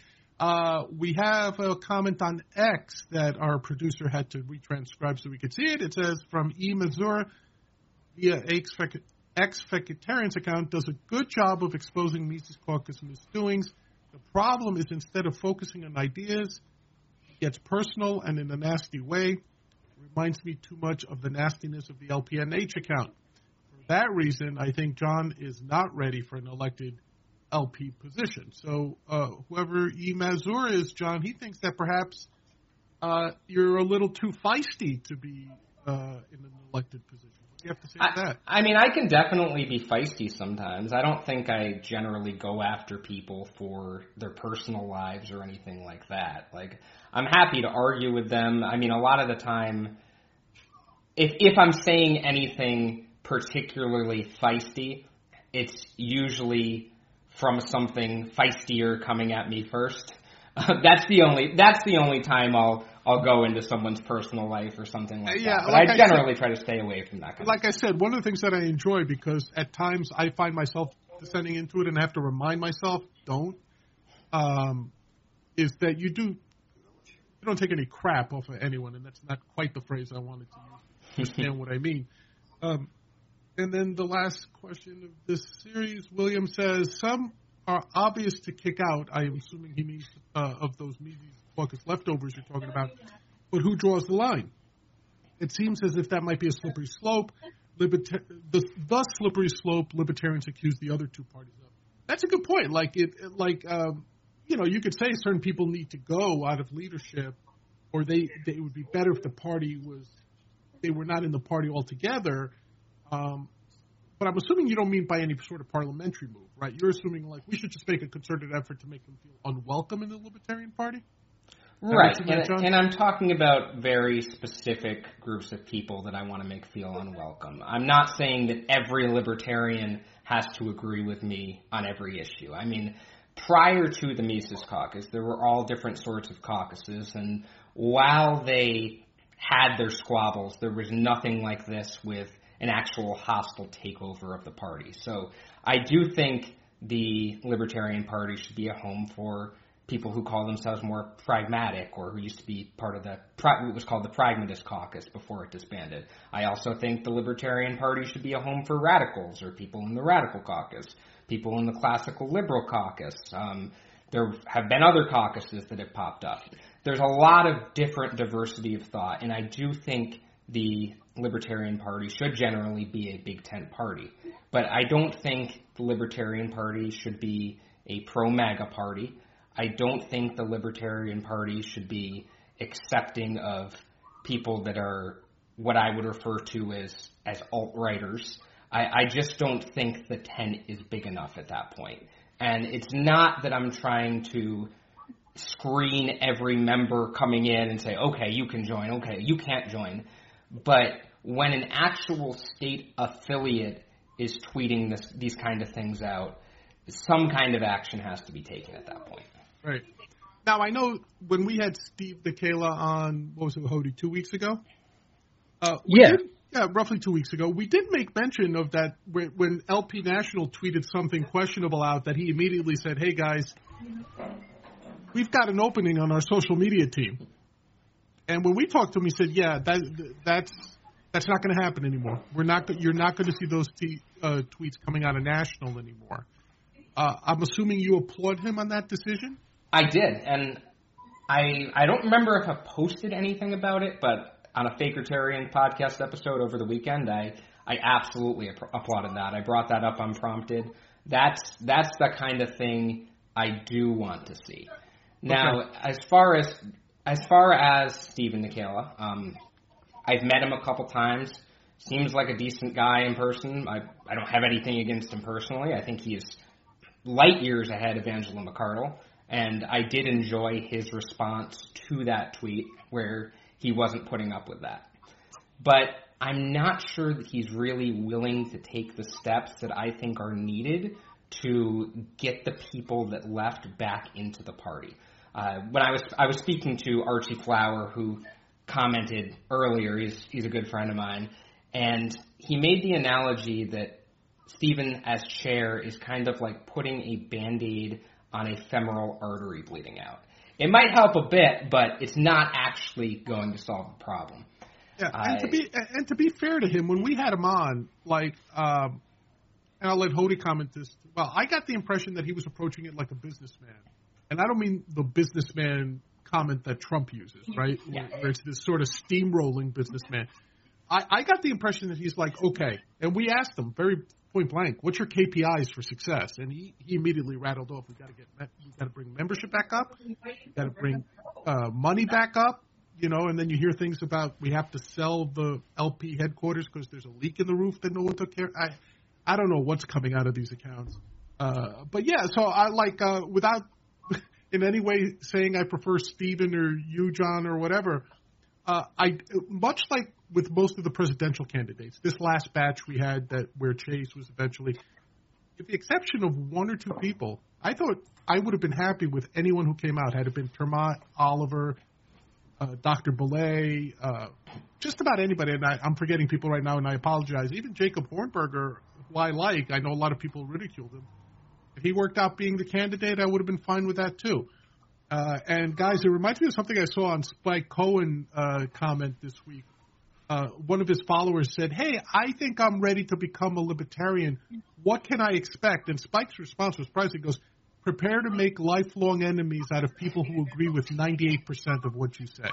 We have a comment on X that our producer had to retranscribe so we could see it. It says, from E. Mazur via X-Vegetarian's account, does a good job of exposing Mises Caucus misdoings. The problem is, instead of focusing on ideas, it gets personal and in a nasty way. It reminds me too much of the nastiness of the LPNH account. For that reason, I think John is not ready for an elected LP position. So whoever E. Mazur is, John, he thinks that perhaps you're a little too feisty to be in an elected position. What do you have to say to that? I mean, I can definitely be feisty sometimes. I don't think I generally go after people for their personal lives or anything like that. Like, I'm happy to argue with them. I mean, a lot of the time, if I'm saying anything particularly feisty, it's usually from something feistier coming at me first. That's the only time I'll go into someone's personal life or something like that. But I generally try to stay away from that kind of stuff. Like I said, one of the things that I enjoy, because at times I find myself descending into it and I have to remind myself, don't, is that you don't take any crap off of anyone, and that's not quite the phrase I wanted to use to understand what I mean. And then the last question of this series, William says, some are obvious to kick out. I am assuming he means of those Mises Caucus leftovers you're talking about. But who draws the line? It seems as if that might be a slippery slope. The slippery slope libertarians accuse the other two parties of. That's a good point. You could say certain people need to go out of leadership, or they would be better if they were not in the party altogether. But I'm assuming you don't mean by any sort of parliamentary move, right? You're assuming like we should just make a concerted effort to make them feel unwelcome in the Libertarian Party? Right, and I'm talking about very specific groups of people that I want to make feel unwelcome. I'm not saying that every libertarian has to agree with me on every issue. I mean, prior to the Mises Caucus, there were all different sorts of caucuses, and while they had their squabbles, there was nothing like this with an actual hostile takeover of the party. So I do think the Libertarian Party should be a home for people who call themselves more pragmatic, or who used to be part of what was called the Pragmatist Caucus before it disbanded. I also think the Libertarian Party should be a home for radicals, or people in the Radical Caucus, people in the Classical Liberal Caucus. There have been other caucuses that have popped up. There's a lot of different diversity of thought, and I do think the Libertarian Party should generally be a Big Tent party. But I don't think the Libertarian Party should be a pro-MAGA party. I don't think the Libertarian Party should be accepting of people that are what I would refer to as alt-righters. I just don't think the tent is big enough at that point. And it's not that I'm trying to screen every member coming in and say, okay, you can join, okay, you can't join. But when an actual state affiliate is tweeting these kind of things out, some kind of action has to be taken at that point. Right. Now, I know when we had Steve Nikela on, what was it, Hody, 2 weeks ago? Roughly 2 weeks ago. We did make mention of that when LP National tweeted something questionable out, that he immediately said, hey, guys, we've got an opening on our social media team. And when we talked to him, he said, yeah, that's not going to happen anymore. You're not going to see those tweets coming out of National anymore. I'm assuming you applaud him on that decision? I did, and I don't remember if I posted anything about it, but on a Fakertarian podcast episode over the weekend, I absolutely applauded that. I brought that up unprompted. That's the kind of thing I do want to see. Now, okay. as far as Stephen Nikela, I've met him a couple times. Seems like a decent guy in person. I don't have anything against him personally. I think he is light years ahead of Angela McArdle, and I did enjoy his response to that tweet where he wasn't putting up with that. But I'm not sure that he's really willing to take the steps that I think are needed to get the people that left back into the party. When I was speaking to Archie Flower, who commented earlier, he's a good friend of mine, and he made the analogy that Stephen, as chair, is kind of like putting a Band-Aid on a femoral artery bleeding out. It might help a bit, but it's not actually going to solve the problem. Yeah, and to be fair to him, when we had him on, and I'll let Hody comment this. Well, I got the impression that he was approaching it like a businessman, and I don't mean the businessman comment that Trump uses, right? Yeah. Where it's this sort of steamrolling businessman. I got the impression that he's like, okay, and we asked him very point blank, what's your KPIs for success? And he immediately rattled off, we got to bring membership back up, we got to bring money back up, and then you hear things about we have to sell the LP headquarters because there's a leak in the roof that no one took care. I don't know what's coming out of these accounts, but yeah. So I without in any way saying I prefer Stephen or you, John, or whatever. I much like with most of the presidential candidates, this last batch we had where Chase was eventually, with the exception of one or two people, I thought I would have been happy with anyone who came out. Had it been Termont, Oliver, Dr. Belay, just about anybody. And I'm forgetting people right now, and I apologize. Even Jacob Hornberger, who I like, I know a lot of people ridiculed him. If he worked out being the candidate, I would have been fine with that too. And guys, it reminds me of something I saw on Spike Cohen comment this week. One of his followers said, hey, I think I'm ready to become a libertarian. What can I expect? And Spike's response was surprising. He goes, prepare to make lifelong enemies out of people who agree with 98% of what you say.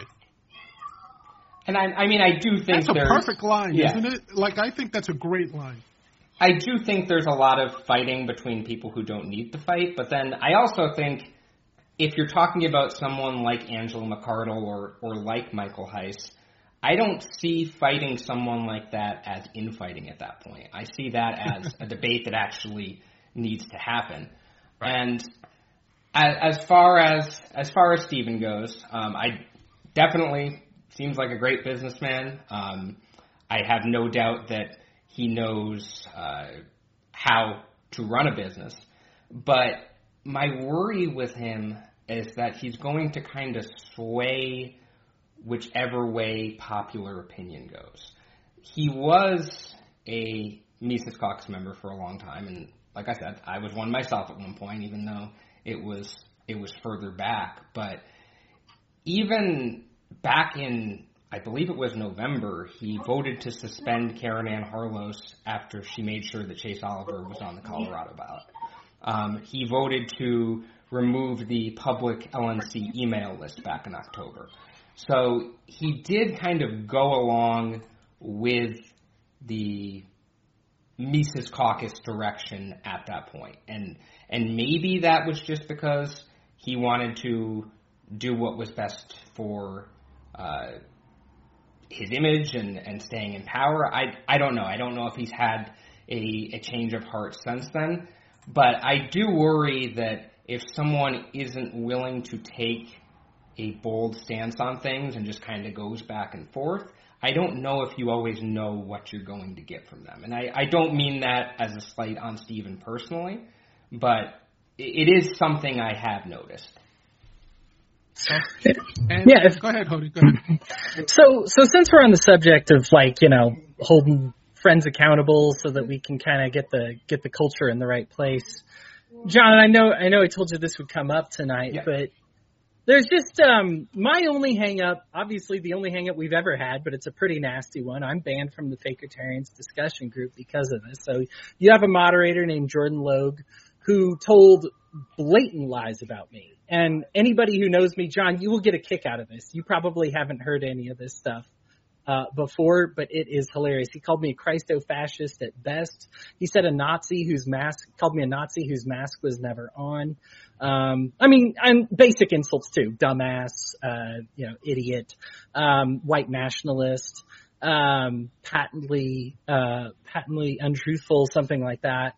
And I do think that's a perfect line, isn't it? I think that's a great line. I do think there's a lot of fighting between people who don't need to fight. But then I also think if you're talking about someone like Angela McArdle or like Michael Heiss, I don't see fighting someone like that as infighting at that point. I see that as a debate that actually needs to happen. Right. And as far as as far as Steven goes, I definitely seems like a great businessman. I have no doubt that he knows how to run a business. But my worry with him is that he's going to kind of sway whichever way popular opinion goes. He was a Mises Caucus member for a long time, and like I said, I was one myself at one point, even though it was further back. But even back in, I believe it was November, he voted to suspend Karen Ann Harlos after she made sure that Chase Oliver was on the Colorado ballot. He voted to remove the public LNC email list back in October. So he did kind of go along with the Mises Caucus direction at that point. And maybe that was just because he wanted to do what was best for his image and staying in power. I don't know. I don't know if he's had a change of heart since then. But I do worry that if someone isn't willing to take a bold stance on things and just kind of goes back and forth, I don't know if you always know what you're going to get from them. And I don't mean that as a slight on Steven personally, but it is something I have noticed. Go ahead, Hody. Go ahead. So since we're on the subject of holding friends accountable so that we can kind of get the culture in the right place, John, I know I told you this would come up tonight, yeah. But there's just my only hang-up, obviously the only hang-up we've ever had, but it's a pretty nasty one. I'm banned from the Fakertarians discussion group because of this. So you have a moderator named Jordan Logue who told blatant lies about me. And anybody who knows me, John, you will get a kick out of this. You probably haven't heard any of this stuff before, but it is hilarious. He called me a Christo-fascist at best. He said called me a Nazi whose mask was never on. And basic insults too. Dumbass, idiot, white nationalist, patently untruthful, something like that.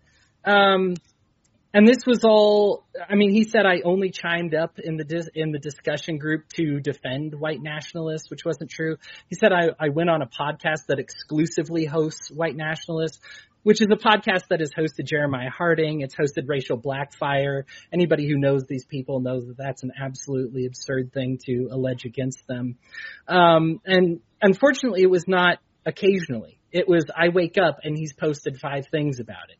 And this was all, he said I only chimed up in the discussion group to defend white nationalists, which wasn't true. He said I went on a podcast that exclusively hosts white nationalists, which is a podcast that has hosted Jeremiah Harding. It's hosted Racial Blackfire. Anybody who knows these people knows that that's an absolutely absurd thing to allege against them. And unfortunately, it was not occasionally. It was I wake up and he's posted 5 things about it.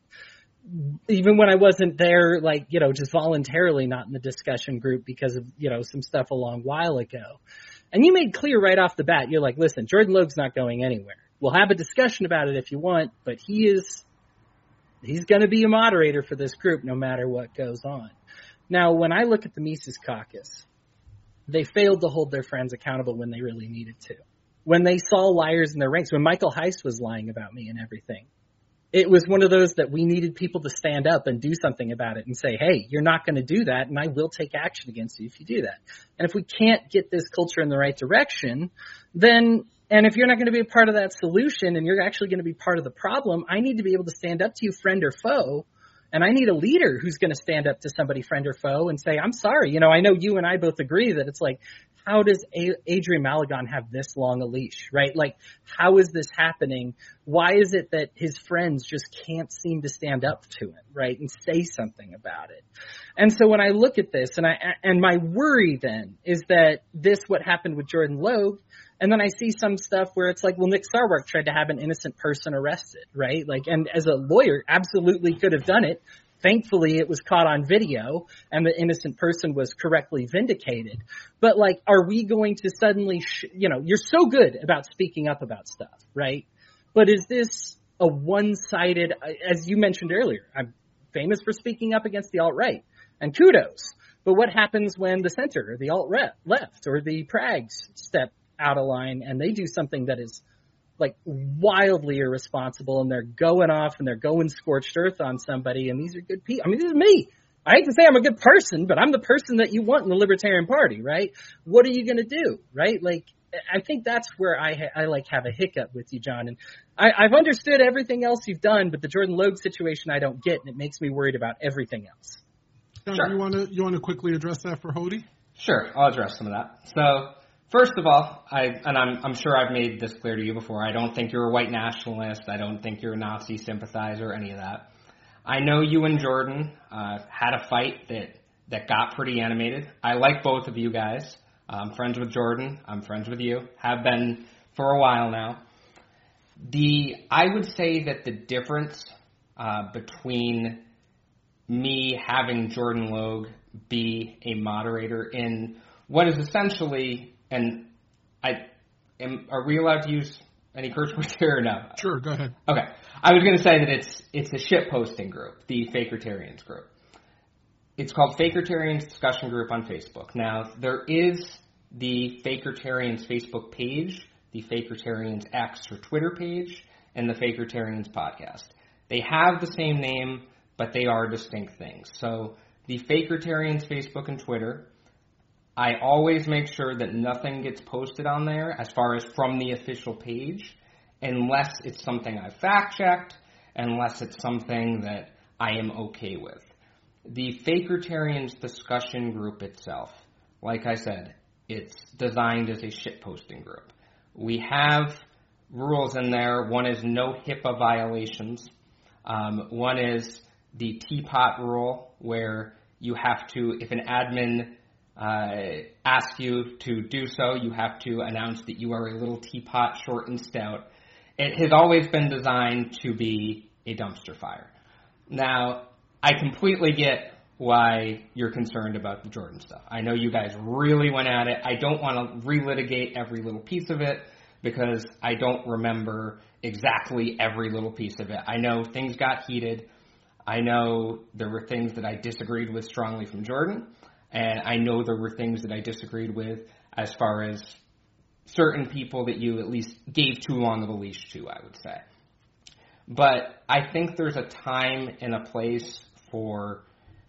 Even when I wasn't there, just voluntarily not in the discussion group because of, some stuff a long while ago. And you made clear right off the bat, you're like, listen, Jordan Logue's not going anywhere. We'll have a discussion about it if you want, but he's going to be a moderator for this group no matter what goes on. Now, when I look at the Mises Caucus, they failed to hold their friends accountable when they really needed to. When they saw liars in their ranks, when Michael Heist was lying about me and everything, it was one of those that we needed people to stand up and do something about it and say, hey, you're not going to do that, and I will take action against you if you do that. And if we can't get this culture in the right direction, then, and if you're not going to be a part of that solution and you're actually going to be part of the problem, I need to be able to stand up to you, friend or foe, and I need a leader who's going to stand up to somebody, friend or foe, and say, I'm sorry. I know you and I both agree that it's like, how does Adrian Malagon have this long a leash, right? How is this happening? Why is it that his friends just can't seem to stand up to him, right, and say something about it? And so when I look at this, and my worry then is that what happened with Jordan Logue, and then I see some stuff where it's like, well, Nick Sarwark tried to have an innocent person arrested, right? And as a lawyer, absolutely could have done it. Thankfully, it was caught on video and the innocent person was correctly vindicated. But are we going to suddenly, you're so good about speaking up about stuff, right? But is this a one-sided, as you mentioned earlier, I'm famous for speaking up against the alt-right, and kudos. But what happens when the center or the alt-left or the prags step out of line and they do something that is wildly irresponsible, and they're going off and they're going scorched earth on somebody, and these are good people. This is me. I hate to say I'm a good person, but I'm the person that you want in the Libertarian Party, right? What are you going to do, right? I think that's where I have a hiccup with you, John. And I've understood everything else you've done, but the Jordan Logue situation I don't get, and it makes me worried about everything else. John, Sure. you want to quickly address that for Hody? Sure, I'll address some of that. So, first of all, I'm sure I've made this clear to you before, I don't think you're a white nationalist. I don't think you're a Nazi sympathizer or any of that. I know you and Jordan had a fight that got pretty animated. I like both of you guys. I'm friends with Jordan. I'm friends with you. Have been for a while now. I would say that the difference between me having Jordan Logue be a moderator in what is essentially, and are we allowed to use any curse words here or no? Sure, go ahead. Okay. I was going to say that it's a shit posting group, the Fakertarians group. It's called Fakertarians Discussion Group on Facebook. Now, there is the Fakertarians Facebook page, the Fakertarians X or Twitter page, and the Fakertarians podcast. They have the same name, but they are distinct things. So the Fakertarians Facebook and Twitter, I always make sure that nothing gets posted on there as far as from the official page, unless it's something I've fact-checked, unless it's something that I am okay with. The Fakertarians discussion group itself, like I said, it's designed as a shitposting group. We have rules in there. One is no HIPAA violations. One is the teapot rule, where you have to, if an admin asks you to do so, you have to announce that you are a little teapot, short and stout. It has always been designed to be a dumpster fire. Now, I completely get why you're concerned about the Jordan stuff. I know you guys really went at it. I don't want to relitigate every little piece of it because I don't remember exactly every little piece of it. I know things got heated. I know there were things that I disagreed with strongly from Jordan, and I know there were things that I disagreed with as far as certain people that you at least gave too long of a leash to, I would say. But I think there's a time and a place for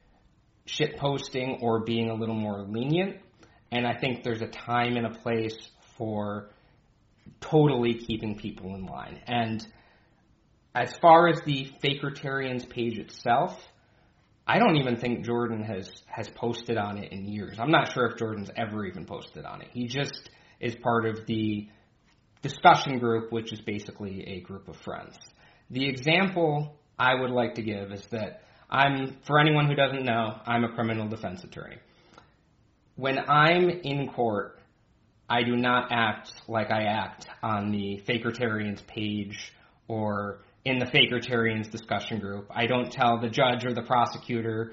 shitposting or being a little more lenient, and I think there's a time and a place for totally keeping people in line. And as far as the Fakertarians page itself, I don't even think Jordan has posted on it in years. I'm not sure if Jordan's ever even posted on it. He just is part of the discussion group, which is basically a group of friends. The example I would like to give is that for anyone who doesn't know, I'm a criminal defense attorney. When I'm in court, I do not act like I act on the Fakertarians page or in the Fakertarians discussion group. I don't tell the judge or the prosecutor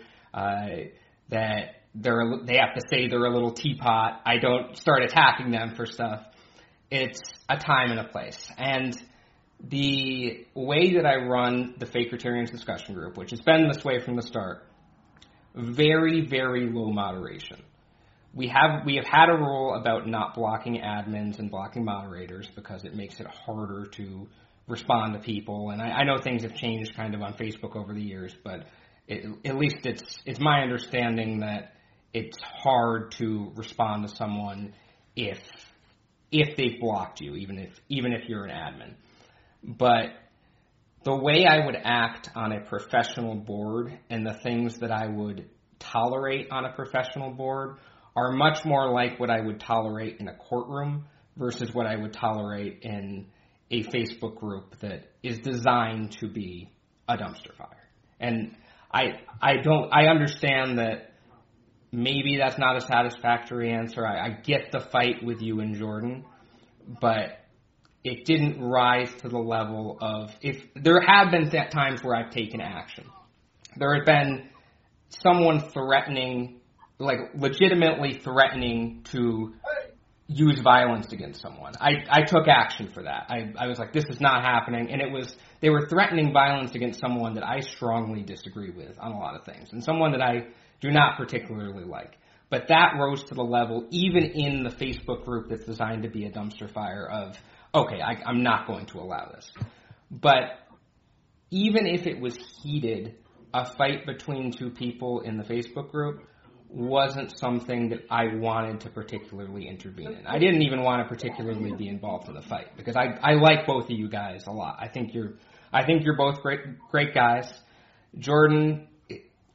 that they have to say they're a little teapot. I don't start attacking them for stuff. It's a time and a place. And the way that I run the Fakertarians discussion group, which has been this way from the start, very, very low moderation. We have had a rule about not blocking admins and blocking moderators because it makes it harder to respond to people. And I know things have changed kind of on Facebook over the years, but at least it's my understanding that it's hard to respond to someone if they've blocked you, even if you're an admin. But the way I would act on a professional board and the things that I would tolerate on a professional board are much more like what I would tolerate in a courtroom versus what I would tolerate in a Facebook group that is designed to be a dumpster fire. And I understand that maybe that's not a satisfactory answer. I get the fight with you and Jordan, but it didn't rise to the level of, if there have been times where I've taken action. There have been someone threatening, like legitimately threatening to use violence against someone. I took action for that. I was like, this is not happening. And they were threatening violence against someone that I strongly disagree with on a lot of things, and someone that I do not particularly like. But that rose to the level, even in the Facebook group that's designed to be a dumpster fire, of, okay, I'm not going to allow this. But even if it was heated, a fight between two people in the Facebook group wasn't something that I wanted to particularly intervene in. I didn't even want to particularly be involved in the fight because I like both of you guys a lot. I think you're both great guys. Jordan,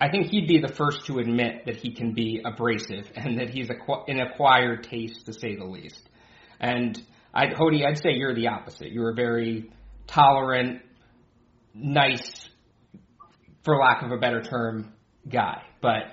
I think he'd be the first to admit that he can be abrasive and that he's an acquired taste, to say the least. And Hody, I'd say you're the opposite. You're a very tolerant, nice, for lack of a better term, guy. But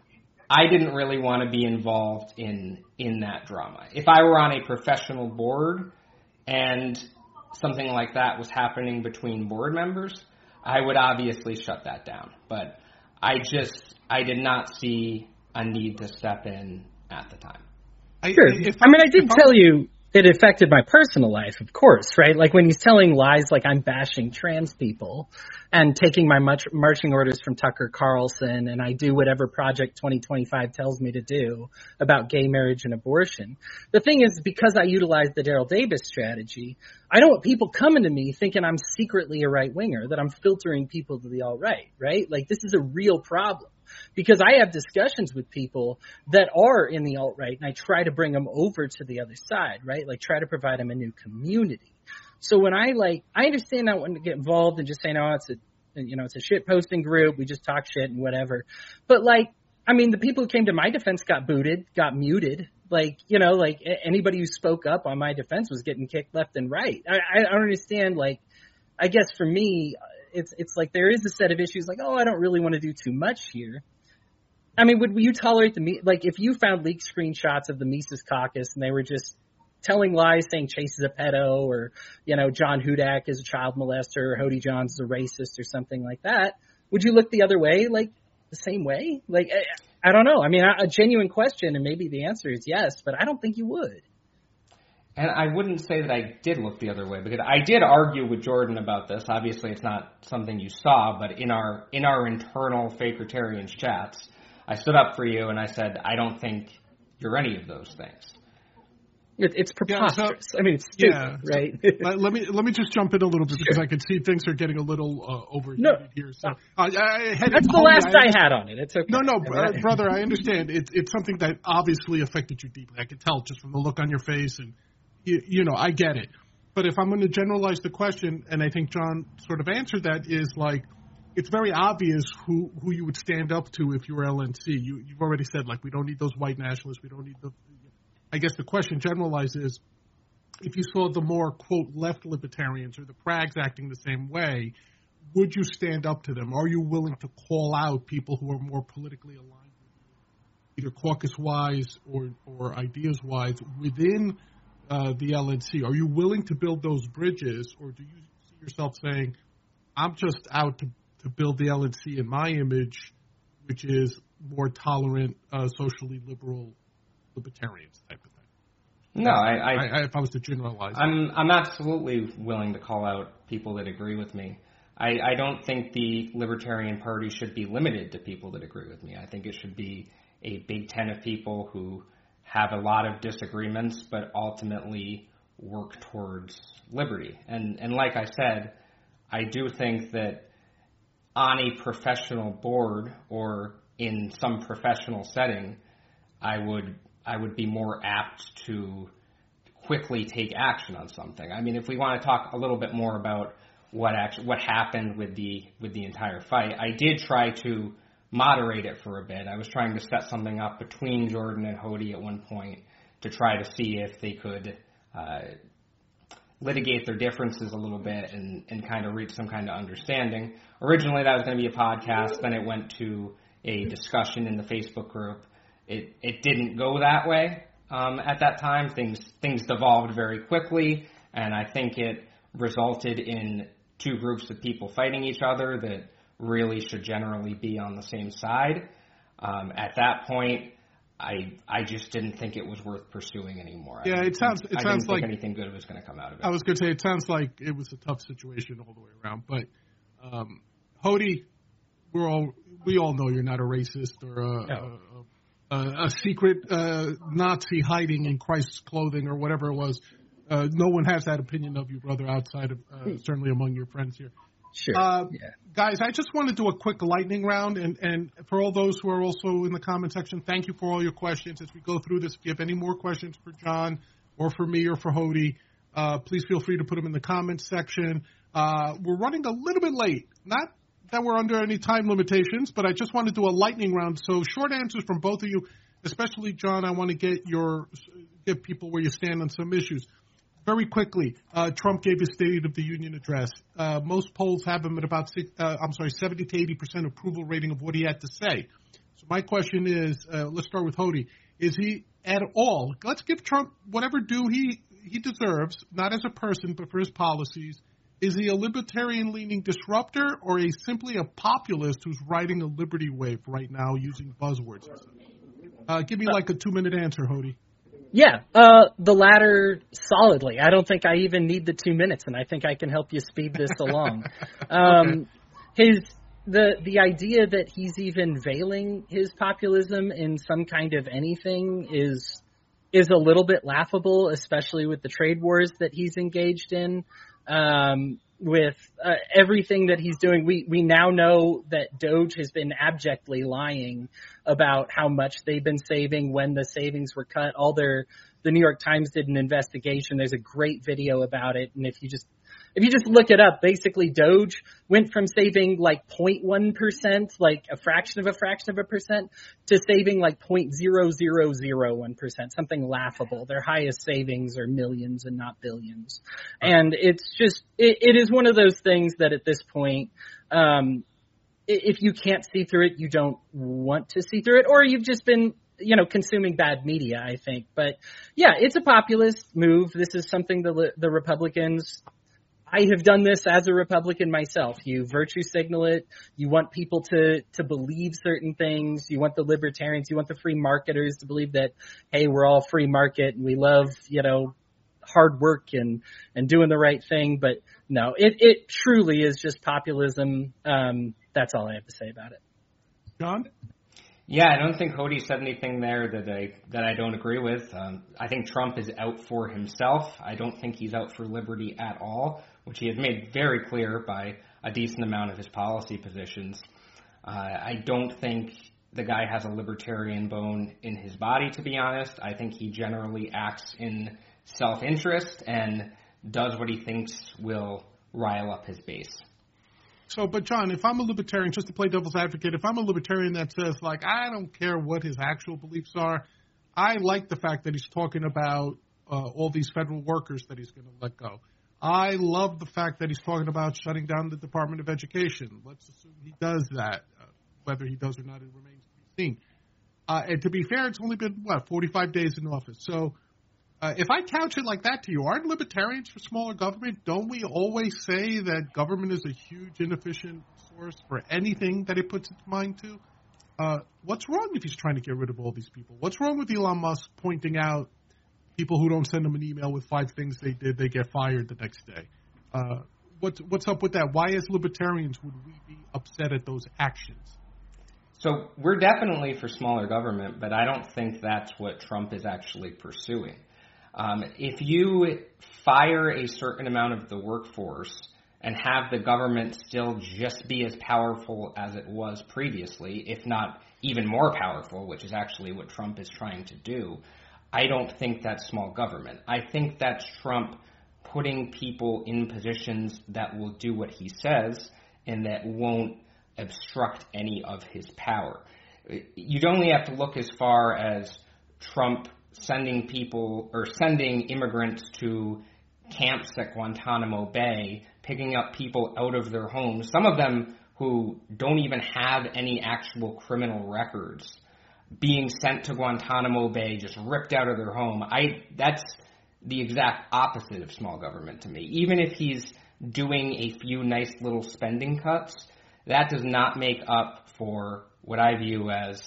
I didn't really want to be involved in that drama. If I were on a professional board and something like that was happening between board members, I would obviously shut that down. But I did not see a need to step in at the time. Sure. I did tell you it affected my personal life, of course, right? Like when he's telling lies like I'm bashing trans people and taking my marching orders from Tucker Carlson and I do whatever Project 2025 tells me to do about gay marriage and abortion. The thing is, because I utilize the Daryl Davis strategy, I don't want people coming to me thinking I'm secretly a right-winger, that I'm filtering people to the alt-right, right? Like this is a real problem. Because I have discussions with people that are in the alt-right, and I try to bring them over to the other side, right? Like try to provide them a new community. So when I understand not wanting to get involved and just say, no, it's a shit posting group. We just talk shit and whatever. But the people who came to my defense got booted, got muted. Anybody who spoke up on my defense was getting kicked left and right. I don't understand. I guess for me, it's like there is a set of issues like, I don't really want to do too much here. I mean, would you tolerate if you found leaked screenshots of the Mises Caucus and they were just telling lies saying Chase is a pedo or, John Hudak is a child molester or Hody Johns is a racist or something like that, would you look the other way, the same way? I don't know. I mean, a genuine question, and maybe the answer is yes, but I don't think you would. And I wouldn't say that I did look the other way, because I did argue with Jordan about this. Obviously, it's not something you saw, but in our internal Fakertarians chats, I stood up for you and I said, I don't think you're any of those things. It's preposterous. It's stupid, right? Let me just jump in a little bit because I can see things are getting a little overheated here. So that's the last I had on it. It's okay. No, brother, I understand. It's something that obviously affected you deeply. I could tell just from the look on your face, and I get it. But if I'm going to generalize the question, and I think John sort of answered that, is it's very obvious who you would stand up to if you were LNC. You've already said we don't need those white nationalists. We don't need the. I guess the question generalized is, if you saw the more, quote, left libertarians or the Prags acting the same way, would you stand up to them? Are you willing to call out people who are more politically aligned with you, either caucus-wise or ideas-wise within the LNC? Are you willing to build those bridges, or do you see yourself saying, I'm just out to build the LNC in my image, which is more tolerant, socially liberal libertarians type of thing? No, if I was to generalize, I'm absolutely willing to call out people that agree with me. I don't think the Libertarian Party should be limited to people that agree with me. I think it should be a big tent of people who have a lot of disagreements, but ultimately work towards liberty. And like I said, I do think that on a professional board or in some professional setting, I would be more apt to quickly take action on something. I mean, if we want to talk a little bit more about what happened with the entire fight, I did try to moderate it for a bit. I was trying to set something up between Jordan and Hody at one point to try to see if they could litigate their differences a little bit and kind of reach some kind of understanding. Originally, that was going to be a podcast. Then it went to a discussion in the Facebook group. It didn't go that way at that time. Things devolved very quickly, and I think it resulted in two groups of people fighting each other that really should generally be on the same side. At that point, I just didn't think it was worth pursuing anymore. Yeah, it sounds I didn't like think anything good was going to come out of it. I was going to say it sounds like it was a tough situation all the way around. But Hody, we all know you're not a racist or a secret Nazi hiding in Christ's clothing or whatever it was. No one has that opinion of you, brother, outside of certainly among your friends here. Sure. Guys, I just want to do a quick lightning round, and for all those who are also in the comment section, thank you for all your questions. As we go through this, if you have any more questions for John or for me or for Hody, please feel free to put them in the comments section. We're running a little bit late, not that we're under any time limitations, but I just want to do a lightning round. So short answers from both of you, especially John. I want to get people where you stand on some issues. Very quickly, Trump gave his State of the Union address. Most polls have him at about 70 to 80% approval rating of what he had to say. So my question is, let's start with Hody. Is he at all? Let's give Trump whatever due he deserves, not as a person, but for his policies. Is he a libertarian-leaning disruptor or simply a populist who's riding a liberty wave right now using buzzwords? Give me like a 2-minute answer, Hody. Yeah, the latter solidly. I don't think I even need the 2 minutes, and I think I can help you speed this along. Okay. The idea that he's even veiling his populism in some kind of anything is a little bit laughable, especially with the trade wars that he's engaged in. With everything that he's doing, we now know that Doge has been abjectly lying about how much they've been saving, when the savings were cut. The New York Times did an investigation. There's a great video about it, and if you just look it up, basically Doge went from saving like 0.1%, like a fraction of a percent, to saving like 0.0001%, something laughable. Their highest savings are millions and not billions. And it's just, it is one of those things that at this point, if you can't see through it, you don't want to see through it, or you've just been, consuming bad media, I think. But yeah, it's a populist move. This is something the Republicans, I have done this as a Republican myself. You virtue signal it. You want people to believe certain things. You want the libertarians, you want the free marketers to believe that, hey, we're all free market and we love, hard work and doing the right thing. But no, it truly is just populism. That's all I have to say about it. John? Yeah, I don't think Hody said anything there that I don't agree with. I think Trump is out for himself. I don't think he's out for liberty at all, which he has made very clear by a decent amount of his policy positions. I don't think the guy has a libertarian bone in his body, to be honest. I think he generally acts in self-interest and does what he thinks will rile up his base. So, but John, if I'm a libertarian, just to play devil's advocate, if I'm a libertarian that says, like, I don't care what his actual beliefs are, I like the fact that he's talking about all these federal workers that he's going to let go. I love the fact that he's talking about shutting down the Department of Education. Let's assume he does that. Whether he does or not, it remains to be seen. And to be fair, it's only been, 45 days in office. So if I couch it like that to you, aren't libertarians for smaller government? Don't we always say that government is a huge, inefficient source for anything that it puts its mind to? What's wrong if he's trying to get rid of all these people? What's wrong with Elon Musk pointing out people who don't send him an email with 5 things they did, they get fired the next day? What's up with that? Why, as libertarians, would we be upset at those actions? So we're definitely for smaller government, but I don't think that's what Trump is actually pursuing. If you fire a certain amount of the workforce and have the government still just be as powerful as it was previously, if not even more powerful, which is actually what Trump is trying to do, I don't think that's small government. I think that's Trump putting people in positions that will do what he says and that won't obstruct any of his power. You'd only have to look as far as Trump sending immigrants to camps at Guantanamo Bay, picking up people out of their homes, some of them who don't even have any actual criminal records, being sent to Guantanamo Bay, just ripped out of their home. That's the exact opposite of small government to me. Even if he's doing a few nice little spending cuts, that does not make up for what I view as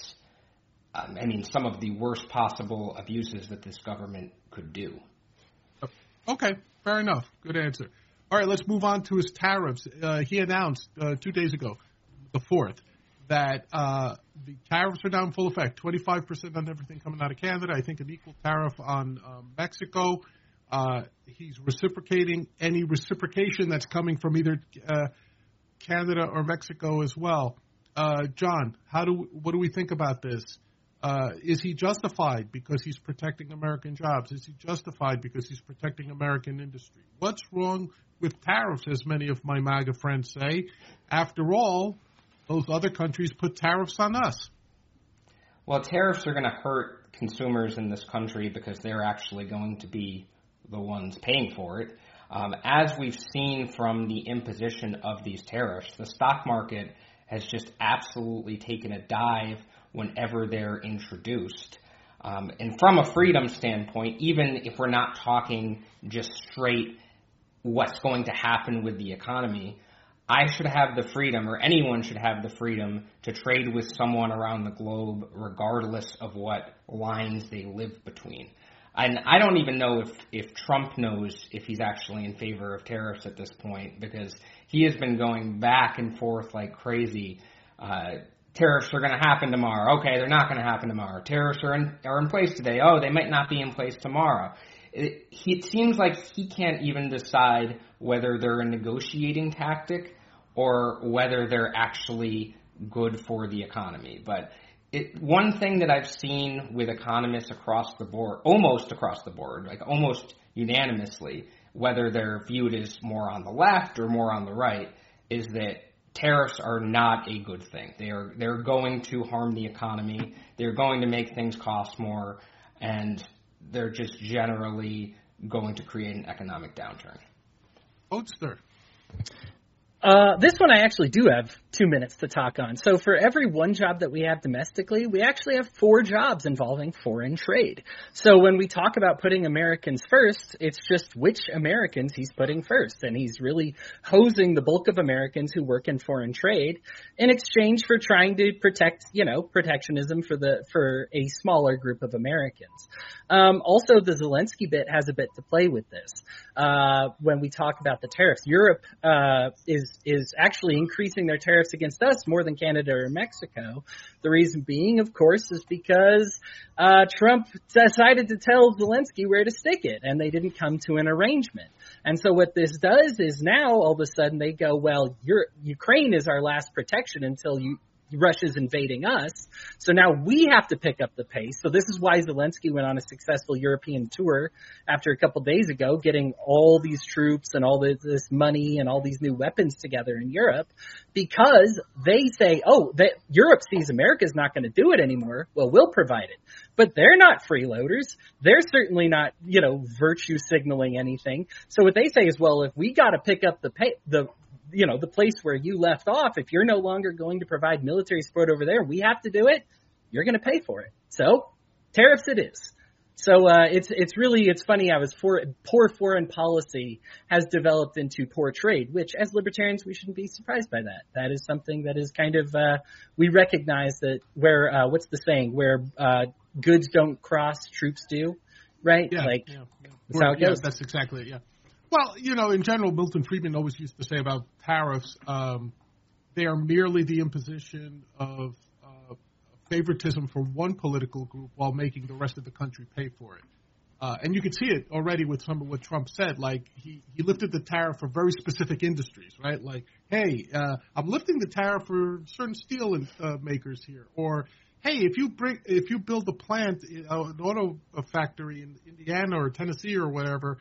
some of the worst possible abuses that this government could do. Okay, fair enough. Good answer. All right, let's move on to his tariffs. He announced 2 days ago, the 4th, that the tariffs are now in full effect, 25% on everything coming out of Canada, I think an equal tariff on Mexico. He's reciprocating any reciprocation that's coming from either Canada or Mexico as well. John, what do we think about this? Is he justified because he's protecting American jobs? Is he justified because he's protecting American industry? What's wrong with tariffs, as many of my MAGA friends say? After all, those other countries put tariffs on us. Well, tariffs are going to hurt consumers in this country because they're actually going to be the ones paying for it. As we've seen from the imposition of these tariffs, the stock market has just absolutely taken a dive whenever they're introduced. And from a freedom standpoint, even if we're not talking just straight what's going to happen with the economy, I should have the freedom, or anyone should have the freedom, to trade with someone around the globe regardless of what lines they live between. And I don't even know if Trump knows if he's actually in favor of tariffs at this point, because he has been going back and forth like crazy. Tariffs are going to happen tomorrow. Okay, they're not going to happen tomorrow. Tariffs are in place today. Oh, they might not be in place tomorrow. It seems like he can't even decide whether they're a negotiating tactic or whether they're actually good for the economy. But one thing that I've seen with economists across the board, almost across the board, like almost unanimously, whether they're viewed as more on the left or more on the right, is that tariffs are not a good thing. They're going to harm the economy. They're going to make things cost more, and they're just generally going to create an economic downturn. Oatster. This one I actually do have 2 minutes to talk on. So for every one job that we have domestically, we actually have 4 jobs involving foreign trade. So when we talk about putting Americans first, it's just which Americans he's putting first. And he's really hosing the bulk of Americans who work in foreign trade in exchange for trying to protect, protectionism for a smaller group of Americans. Also, the Zelensky bit has a bit to play with this. When we talk about the tariffs, Europe is actually increasing their tariffs against us more than Canada or Mexico. The reason being, of course, is because Trump decided to tell Zelensky where to stick it, and they didn't come to an arrangement. And so what this does is now all of a sudden they go, well, Ukraine is our last protection until Russia's invading us. So now we have to pick up the pace. So this is why Zelensky went on a successful European tour after a couple days ago, getting all these troops and all this money and all these new weapons together in Europe, because they say, that Europe sees America's not going to do it anymore. Well, we'll provide it. But they're not freeloaders. They're certainly not, virtue signaling anything. So what they say is, well, if we got to pick up the place where you left off, if you're no longer going to provide military support over there, we have to do it, you're going to pay for it. So tariffs it is. So it's funny how poor foreign policy has developed into poor trade, which as libertarians, we shouldn't be surprised by that. That is something that is kind of, we recognize that where, what's the saying, where goods don't cross, troops do, right? Yeah, That's how it goes. That's exactly it, yeah. Well, in general, Milton Friedman always used to say about tariffs, they are merely the imposition of favoritism for one political group while making the rest of the country pay for it. And you can see it already with some of what Trump said. Like, he lifted the tariff for very specific industries, right? Like, hey, I'm lifting the tariff for certain steel makers here. Or, hey, if you build a plant, an auto factory in Indiana or Tennessee or whatever,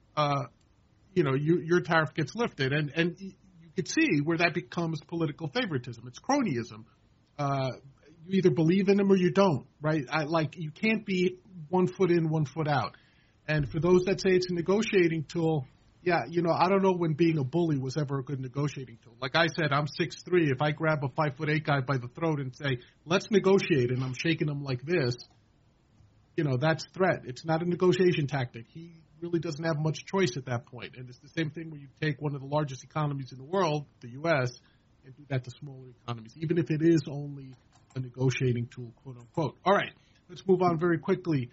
your tariff gets lifted, and you could see where that becomes political favoritism. It's cronyism. You either believe in them or you don't, right? You can't be 1 foot in, 1 foot out. And for those that say it's a negotiating tool, I don't know when being a bully was ever a good negotiating tool. Like I said, I'm 6'3". If I grab a 5'8" guy by the throat and say, let's negotiate, and I'm shaking him like this, that's threat. It's not a negotiation tactic. He really doesn't have much choice at that point. And it's the same thing when you take one of the largest economies in the world, the U.S., and do that to smaller economies, even if it is only a negotiating tool, quote unquote. All right, let's move on very quickly.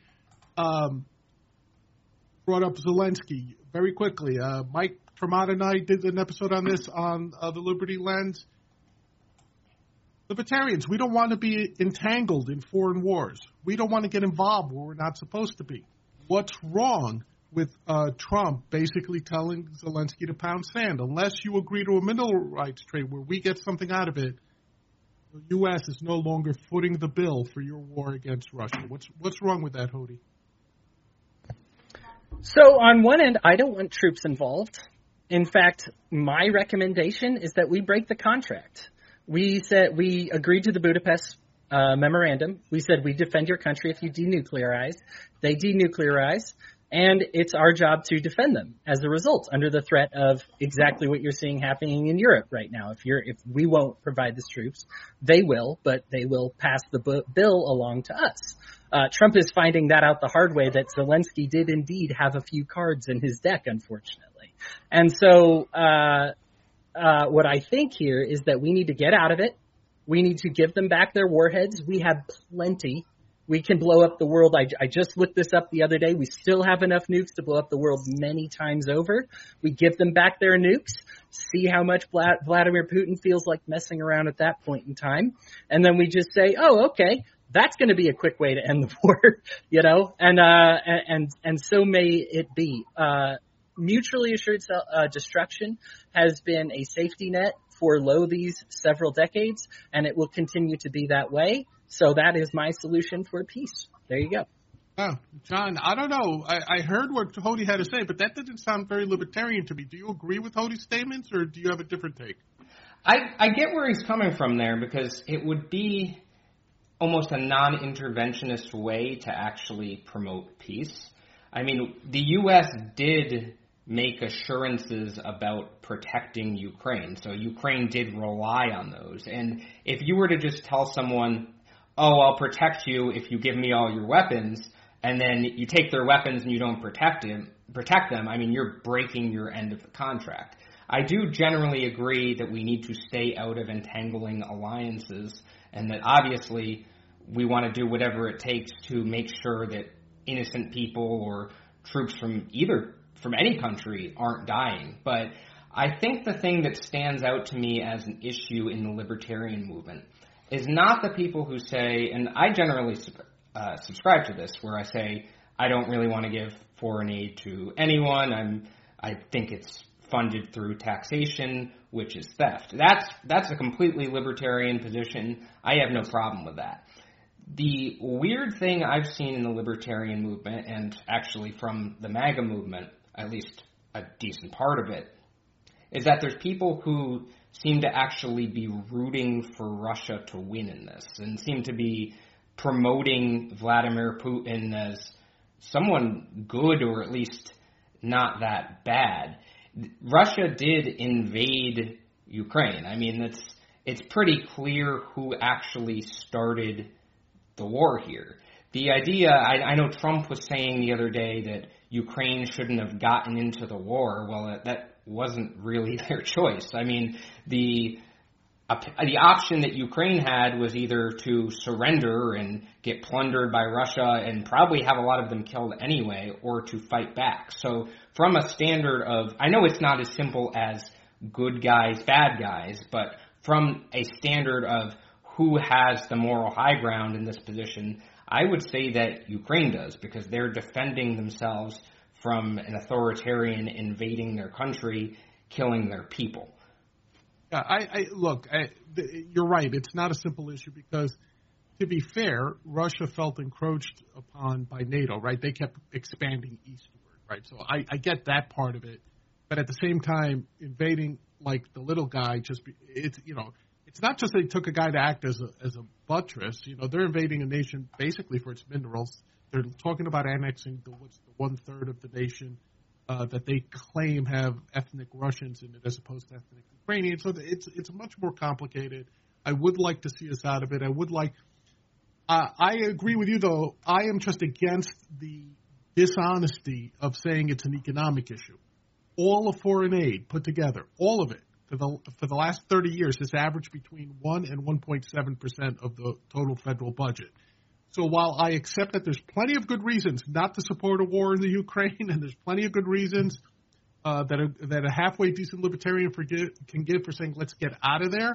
Brought up Zelensky very quickly. Mike Tremont and I did an episode on this on the Liberty Lens. Libertarians, we don't want to be entangled in foreign wars. We don't want to get involved where we're not supposed to be. What's wrong with Trump basically telling Zelensky to pound sand? Unless you agree to a mineral rights trade where we get something out of it, the U.S. is no longer footing the bill for your war against Russia. What's wrong with that, Hody? So on one end, I don't want troops involved In fact, my recommendation is that we break the contract. We agreed to the Budapest memorandum. We said we defend your country if you denuclearize. They denuclearize, and it's our job to defend them as a result, under the threat of exactly what you're seeing happening in Europe right now. If we won't provide the troops, they will, but they will pass the bill along to us. Trump is finding that out the hard way, that Zelensky did indeed have a few cards in his deck, unfortunately. And so what I think here is that we need to get out of it. We need to give them back their warheads. We have plenty. We can blow up the world. I just looked this up the other day. We still have enough nukes to blow up the world many times over. We give them back their nukes, see how much Vladimir Putin feels like messing around at that point in time. And then we just say, oh, okay, that's going to be a quick way to end the war, you know, and so may it be. Mutually assured destruction has been a safety net for these several decades, and it will continue to be that way. So that is my solution for peace. There you go. Oh, John, I don't know. I heard what Hody had to say, but that didn't sound very libertarian to me. Do you agree with Hody's statements, or do you have a different take? I get where he's coming from there, because it would be almost a non-interventionist way to actually promote peace. I mean, the U.S. did make assurances about protecting Ukraine. So Ukraine did rely on those. And if you were to just tell someone, oh, I'll protect you if you give me all your weapons, and then you take their weapons and you don't protect them, I mean, you're breaking your end of the contract. I do generally agree that we need to stay out of entangling alliances, and that obviously we want to do whatever it takes to make sure that innocent people or troops from any country aren't dying. But I think the thing that stands out to me as an issue in the libertarian movement is not the people who say, and I generally subscribe to this, where I say I don't really want to give foreign aid to anyone. I think it's funded through taxation, which is theft. That's a completely libertarian position. I have no problem with that. The weird thing I've seen in the libertarian movement, and actually from the MAGA movement, at least a decent part of it, is that there's people who seem to actually be rooting for Russia to win in this, and seem to be promoting Vladimir Putin as someone good, or at least not that bad. Russia did invade Ukraine. I mean, it's pretty clear who actually started the war here. The idea, I know Trump was saying the other day that Ukraine shouldn't have gotten into the war. Well, that wasn't really their choice. I mean, the option that Ukraine had was either to surrender and get plundered by Russia and probably have a lot of them killed anyway, or to fight back. So from a standard of, I know it's not as simple as good guys, bad guys, but from a standard of who has the moral high ground in this position, I would say that Ukraine does, because they're defending themselves from an authoritarian invading their country, killing their people. Yeah, look, you're right. It's not a simple issue because, to be fair, Russia felt encroached upon by NATO, right? They kept expanding eastward, right? So I get that part of it. But at the same time, invading like the little guy, it's not just they took a guy to act as a buttress. You know, they're invading a nation basically for its minerals. They're talking about annexing the 1/3 of the nation that they claim have ethnic Russians in it as opposed to ethnic Ukrainians. So it's much more complicated. I would like to see us out of it. I agree with you, though. I am just against the dishonesty of saying it's an economic issue. All of foreign aid put together, all of it, for the last 30 years has averaged between 1 and 1.7% of the total federal budget. So while I accept that there's plenty of good reasons not to support a war in the Ukraine, and there's plenty of good reasons that a halfway decent libertarian can give for saying let's get out of there,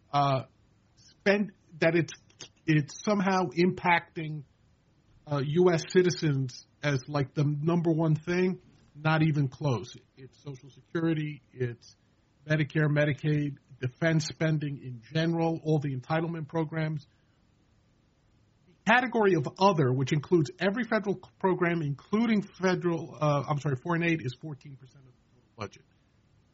it's somehow impacting U.S. citizens as like the number one thing, not even close. It's Social Security, it's Medicare, Medicaid, defense spending in general, all the entitlement programs. The category of other, which includes every federal program, including foreign aid, is 14% of the total budget.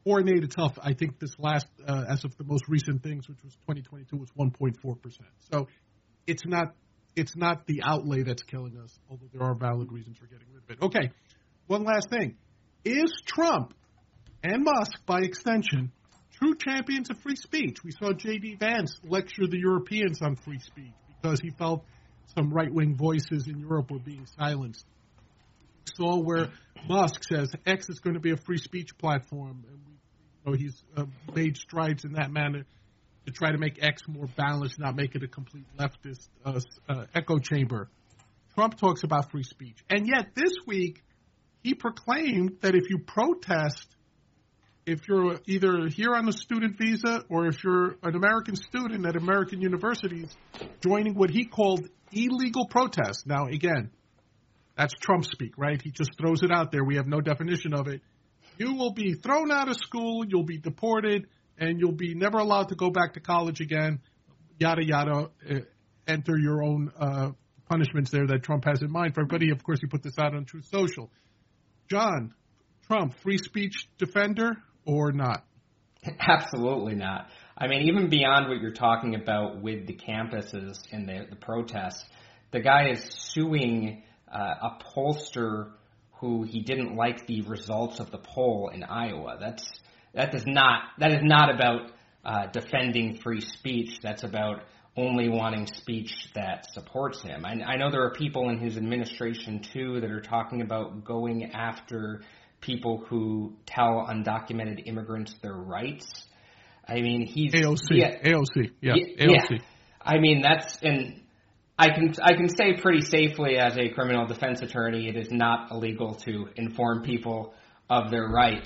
Foreign aid itself, I think this last, as of the most recent things, which was 2022, was 1.4%. So it's not the outlay that's killing us, although there are valid reasons for getting rid of it. Okay, one last thing. Is Trump and Musk, by extension, true champions of free speech? We saw J.D. Vance lecture the Europeans on free speech because he felt some right-wing voices in Europe were being silenced. We saw where Musk says X is going to be a free speech platform, and he's made strides in that manner to try to make X more balanced, not make it a complete leftist echo chamber. Trump talks about free speech. And yet this week he proclaimed that if you protest, if you're either here on a student visa or if you're an American student at American universities, joining what he called illegal protests. Now, again, that's Trump speak, right? He just throws it out there. We have no definition of it. You will be thrown out of school, you'll be deported, and you'll be never allowed to go back to college again, yada, yada. Enter your own punishments there that Trump has in mind for everybody. Of course, he put this out on Truth Social. John, Trump, free speech defender or not? Absolutely not. I mean, even beyond what you're talking about with the campuses and the protests, the guy is suing a pollster who he didn't like the results of the poll in Iowa. That is not about defending free speech. That's about only wanting speech that supports him. I know there are people in his administration too that are talking about going after people who tell undocumented immigrants their rights. I mean, he's AOC. Yeah. I mean, and I can say pretty safely as a criminal defense attorney, it is not illegal to inform people of their rights.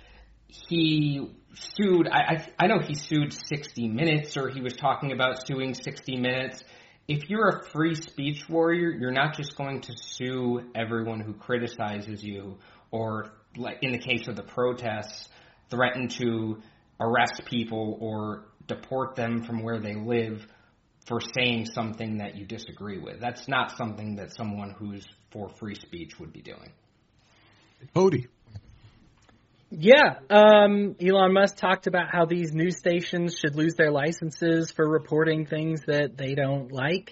He sued, I know he sued 60 Minutes, or he was talking about suing 60 Minutes. If you're a free speech warrior, you're not just going to sue everyone who criticizes you, or like in the case of the protests, threaten to arrest people or deport them from where they live for saying something that you disagree with. That's not something that someone who's for free speech would be doing. Odie. Yeah, Elon Musk talked about how these news stations should lose their licenses for reporting things that they don't like.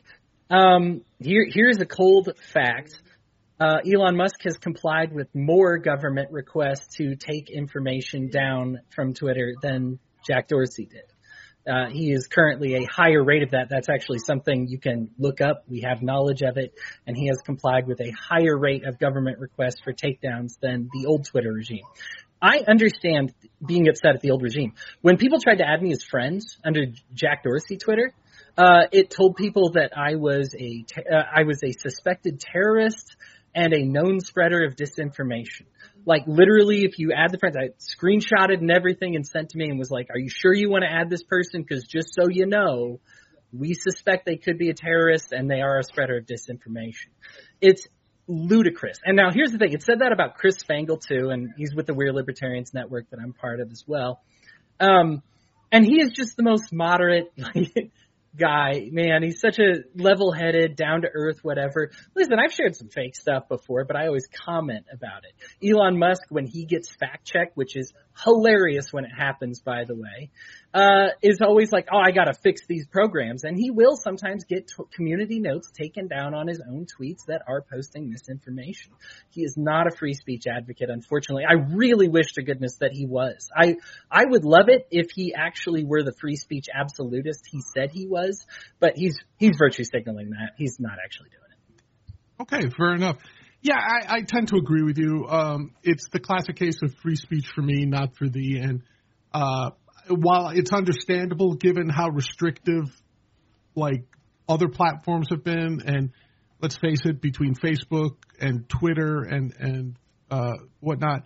Here's a cold fact. Elon Musk has complied with more government requests to take information down from Twitter than Jack Dorsey did. He is currently a higher rate of that. That's actually something you can look up. We have knowledge of it. And he has complied with a higher rate of government requests for takedowns than the old Twitter regime. I understand being upset at the old regime. When people tried to add me as friends under Jack Dorsey Twitter, it told people that I was a suspected terrorist and a known spreader of disinformation. Like, literally, if you add the friends, I screenshotted and everything and sent to me and was like, are you sure you want to add this person? Because just so you know, we suspect they could be a terrorist and they are a spreader of disinformation. It's ludicrous. And now here's the thing. It said that about Chris Spangle, too, and he's with the Weird Libertarians Network that I'm part of as well. And he is just the most moderate guy, man. He's such a level-headed, down-to-earth, whatever. Listen, I've shared some fake stuff before, but I always comment about it. Elon Musk, when he gets fact-checked, which is hilarious when it happens, by the way, is always like, oh, I got to fix these programs. And he will sometimes get community notes taken down on his own tweets that are posting misinformation. He is not a free speech advocate, unfortunately. I really wish to goodness that he was. I would love it if he actually were the free speech absolutist he said he was, but he's virtue signaling that. He's not actually doing it. Okay, fair enough. Yeah, I tend to agree with you. It's the classic case of free speech for me, not for thee. And while it's understandable given how restrictive, like, other platforms have been, and let's face it, between Facebook and Twitter and whatnot,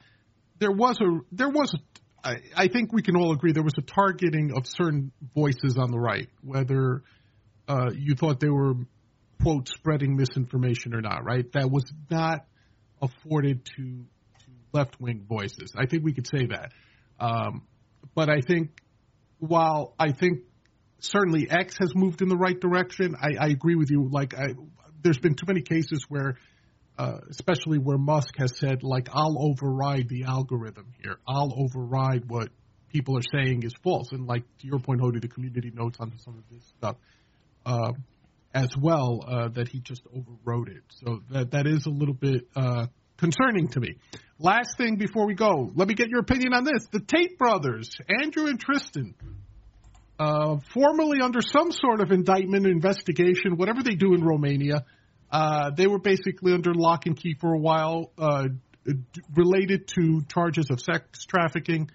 I think we can all agree there was a targeting of certain voices on the right, whether you thought they were, quote, spreading misinformation or not, right? That was not afforded to left-wing voices. I think we could say that. But I think while I think certainly X has moved in the right direction, I agree with you. Like, there's been too many cases where especially where Musk has said, like, I'll override the algorithm here. I'll override what people are saying is false. And like to your point, Hody, the community notes on some of this stuff as well, that he just overrode it. So that is a little bit concerning to me. Last thing before we go, let me get your opinion on this. The Tate brothers, Andrew and Tristan, formerly under some sort of indictment, investigation, whatever they do in Romania, they were basically under lock and key for a while, related to charges of sex trafficking,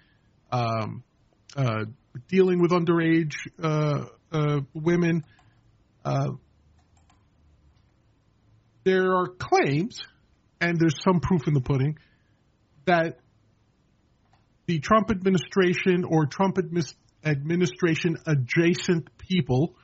dealing with underage women. There are claims, and there's some proof in the pudding, that the Trump administration or Trump administration adjacent people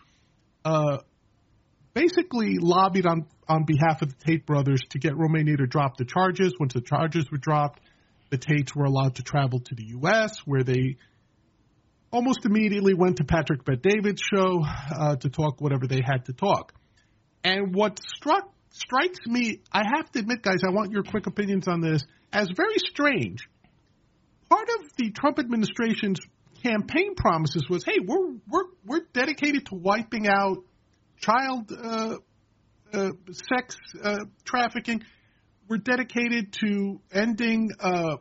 basically lobbied on behalf of the Tate brothers to get Romania to drop the charges. Once the charges were dropped, the Tates were allowed to travel to the U.S., where they almost immediately went to Patrick Bet-David's show to talk whatever they had to talk. And what strikes me, I have to admit, guys, I want your quick opinions on this, as very strange. Part of the Trump administration's campaign promises was, hey, we're dedicated to wiping out child sex trafficking. We're dedicated to ending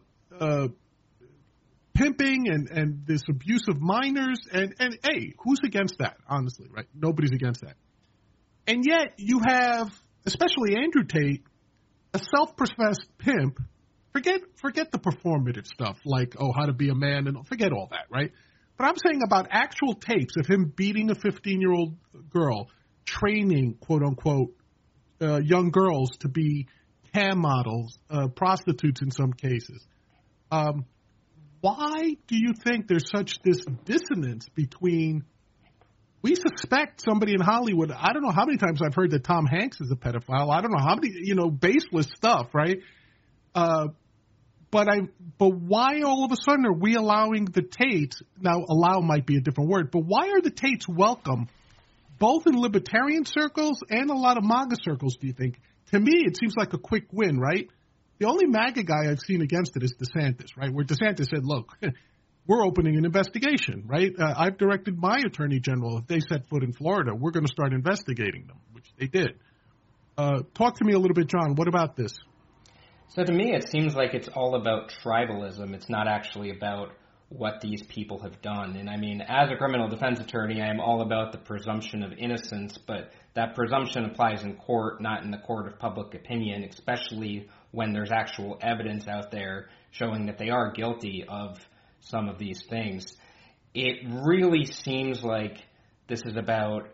pimping and this abuse of minors. And hey, who's against that? Honestly, right? Nobody's against that. And yet you have, especially Andrew Tate, a self-professed pimp. Forget the performative stuff like, oh, how to be a man, and forget all that, right? But I'm saying about actual tapes of him beating a 15-year-old girl, training, quote-unquote, young girls to be cam models, prostitutes in some cases. Why do you think there's such this dissonance between, we suspect somebody in Hollywood, I don't know how many times I've heard that Tom Hanks is a pedophile. I don't know how many, baseless stuff, right? But why all of a sudden are we allowing the Tates, now allow might be a different word, but why are the Tates welcome both in libertarian circles and a lot of MAGA circles, do you think? To me, it seems like a quick win, right? The only MAGA guy I've seen against it is DeSantis, right? Where DeSantis said, look, we're opening an investigation, right? I've directed my attorney general, if they set foot in Florida, we're going to start investigating them, which they did. Talk to me a little bit, John. What about this? So to me, it seems like it's all about tribalism. It's not actually about what these people have done. And I mean, as a criminal defense attorney, I am all about the presumption of innocence, but that presumption applies in court, not in the court of public opinion, especially when there's actual evidence out there showing that they are guilty of some of these things. It really seems like this is about,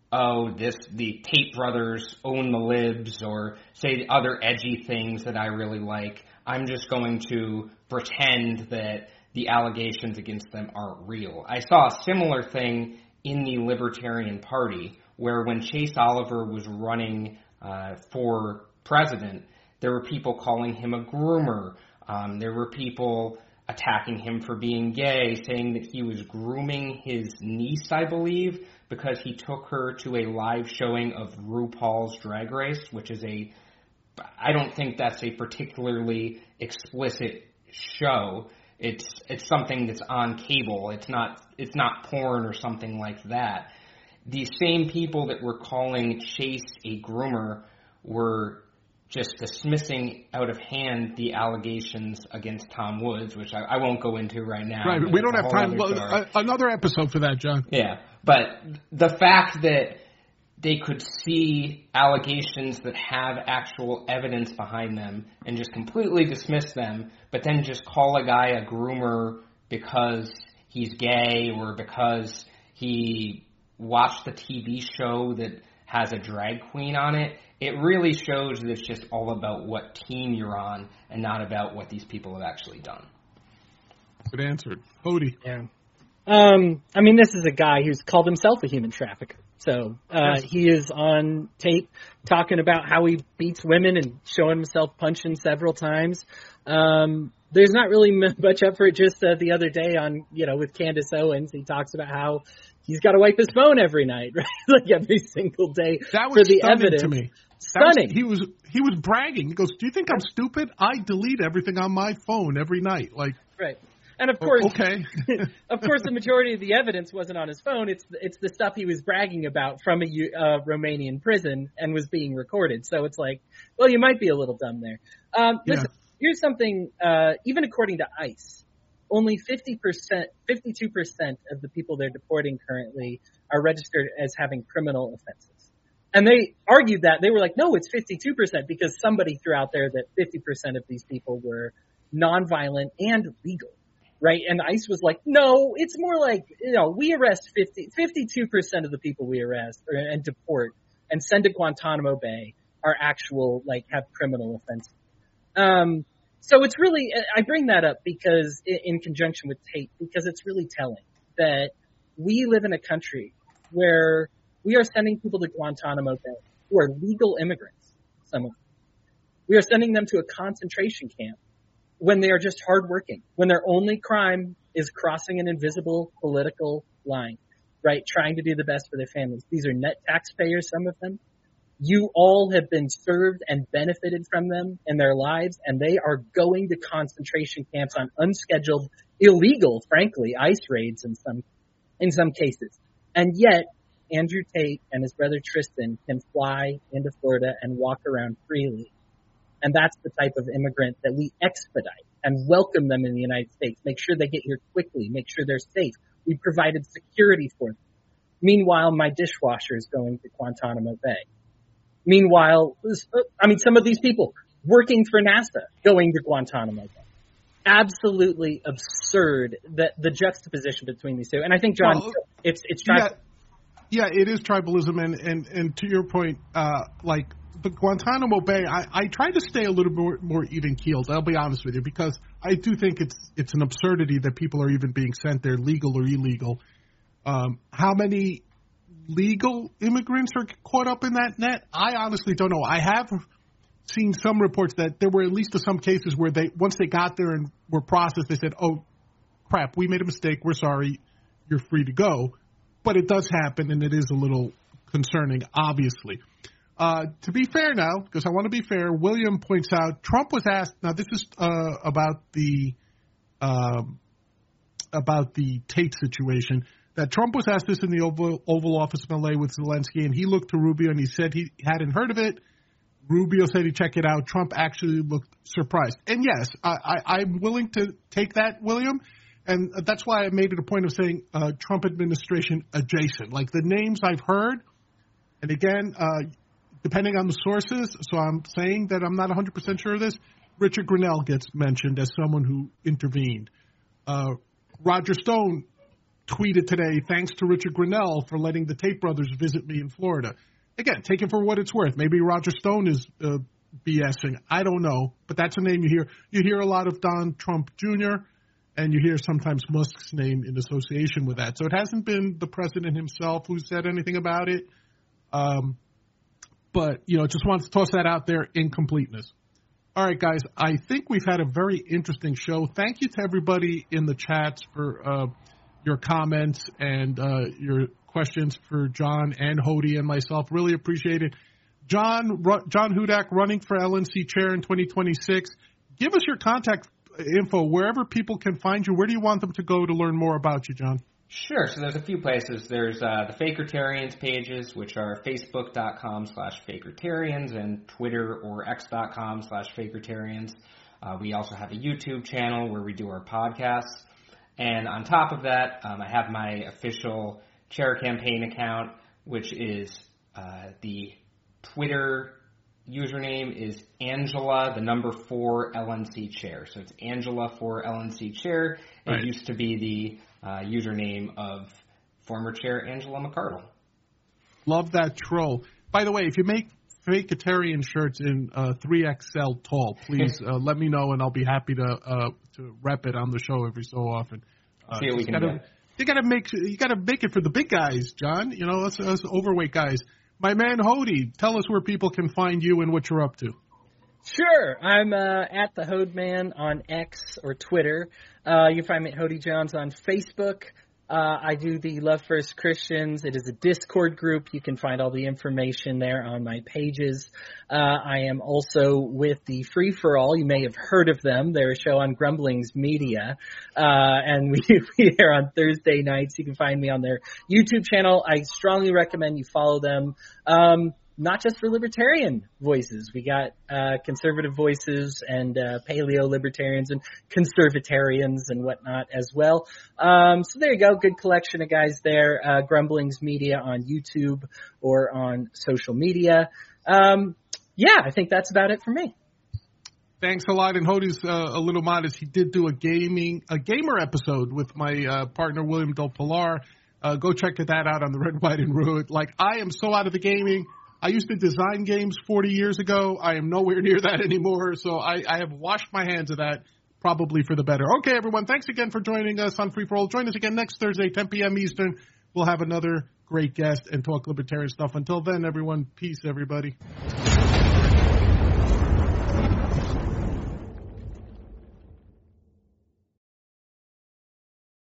the Tate brothers own the libs, or say the other edgy things that I really like. I'm just going to pretend that the allegations against them aren't real. I saw a similar thing in the Libertarian Party, where when Chase Oliver was running for president, there were people calling him a groomer. There were people attacking him for being gay, saying that he was grooming his niece, I believe, because he took her to a live showing of RuPaul's Drag Race, which is I don't think that's a particularly explicit show. It's something that's on cable. It's not porn or something like that. The same people that were calling Chase a groomer were just dismissing out of hand the allegations against Tom Woods, which I won't go into right now. Right, we don't have time. Another episode for that, John. Yeah, but the fact that they could see allegations that have actual evidence behind them and just completely dismiss them, but then just call a guy a groomer because he's gay or because he watched the TV show that has a drag queen on it, it really shows that it's just all about what team you're on and not about what these people have actually done. Good answer. Hody. Yeah. I mean, this is a guy who's called himself a human trafficker. So he is on tape talking about how he beats women and showing himself punching several times. There's not really much up for it. Just the other day on, with Candace Owens, he talks about how he's got to wipe his phone every night, right? Like every single day that was for the stunning evidence. To me. Stunning. He was bragging. He goes, "Do you think I'm stupid? I delete everything on my phone every night." Like, right. And of course, okay. Of course, the majority of the evidence wasn't on his phone. It's the stuff he was bragging about from a Romanian prison and was being recorded. So it's like, well, you might be a little dumb there. Listen, here's something. Even according to ICE, only 52% of the people they're deporting currently are registered as having criminal offenses. And they argued that. They were like, no, it's 52% because somebody threw out there that 50% of these people were nonviolent and legal. Right. And ICE was like, no, it's more like, we arrest 52% of the people we arrest and deport and send to Guantanamo Bay are actual, have criminal offenses. So it's really, I bring that up because in conjunction with Tate, because it's really telling that we live in a country where we are sending people to Guantanamo Bay who are legal immigrants, some of them. We are sending them to a concentration camp when they are just hardworking, when their only crime is crossing an invisible political line, right? Trying to do the best for their families. These are net taxpayers, some of them. You all have been served and benefited from them in their lives, and they are going to concentration camps on unscheduled, illegal, frankly, ICE raids in some cases. And yet, Andrew Tate and his brother Tristan can fly into Florida and walk around freely. And that's the type of immigrant that we expedite and welcome them in the United States. Make sure they get here quickly. Make sure they're safe. We provided security for them. Meanwhile, my dishwasher is going to Guantanamo Bay. Meanwhile, some of these people working for NASA going to Guantanamo Bay. Absolutely absurd the juxtaposition between these two. And I think, John, it's tribal. Yeah, it is tribalism. And to your point, the Guantanamo Bay, I try to stay a little bit more even-keeled, I'll be honest with you, because I do think it's an absurdity that people are even being sent there, legal or illegal. How many legal immigrants are caught up in that net? I honestly don't know. I have seen some reports that there were at least some cases where once they got there and were processed, they said, oh, crap, we made a mistake, we're sorry, you're free to go. But it does happen, and it is a little concerning, obviously. To be fair now, because I want to be fair, William points out Trump was asked. Now this is about the Tate situation. That Trump was asked this in the Oval Office in L.A. with Zelensky, and he looked to Rubio and he said he hadn't heard of it. Rubio said he'd check it out. Trump actually looked surprised. And yes, I'm willing to take that, William. And that's why I made it a point of saying Trump administration adjacent. Like the names I've heard, and again, depending on the sources, so I'm saying that I'm not 100% sure of this, Richard Grenell gets mentioned as someone who intervened. Roger Stone tweeted today, thanks to Richard Grenell for letting the Tate brothers visit me in Florida. Again, take it for what it's worth. Maybe Roger Stone is BSing. I don't know, but that's a name you hear. You hear a lot of Don Trump Jr., and you hear sometimes Musk's name in association with that. So it hasn't been the president himself who said anything about it. But, just wanted to toss that out there in completeness. All right, guys, I think we've had a very interesting show. Thank you to everybody in the chats for your comments and your questions for John and Hody and myself. Really appreciate it. John Hudak, running for LNC chair in 2026. Give us your contact info wherever people can find you. Where do you want them to go to learn more about you, John? Sure. So there's a few places. There's the Fakertarians pages, which are facebook.com/Fakertarians and Twitter or x.com/Fakertarians. We also have a YouTube channel where we do our podcasts. And on top of that, I have my official chair campaign account, which is the Twitter username is Angela, the number 4 LNC chair. So it's Angela 4 LNC chair. It Right. used to be the username of former chair Angela McArdle. Love that troll. By the way, if you make Fakertarian shirts in 3XL tall, please let me know, and I'll be happy to rep it on the show every so often. See what we can do. You gotta make it for the big guys, John. Us overweight guys. My man Hody, tell us where people can find you and what you're up to. Sure. I'm at the Hodeman on X or Twitter. You can find me at Hody Jones on Facebook. I do the Love First Christians. It is a Discord group. You can find all the information there on my pages. I am also with the Free For All. You may have heard of them. They're a show on Grumblings Media. And we air on Thursday nights. You can find me on their YouTube channel. I strongly recommend you follow them. Not just for libertarian voices. We got conservative voices and paleo-libertarians and conservatarians and whatnot as well. So there you go. Good collection of guys there. Grumblings Media on YouTube or on social media. I think that's about it for me. Thanks a lot. And Hody's a little modest. He did do a gamer episode with my partner, William Del Pilar. Go check that out on the Red, White, and Root. Like, I am so out of the gaming. I used to design games 40 years ago. I am nowhere near that anymore, so I have washed my hands of that, probably for the better. Okay, everyone, thanks again for joining us on Free For All. Join us again next Thursday, 10 p.m. Eastern. We'll have another great guest and talk libertarian stuff. Until then, everyone, peace, everybody.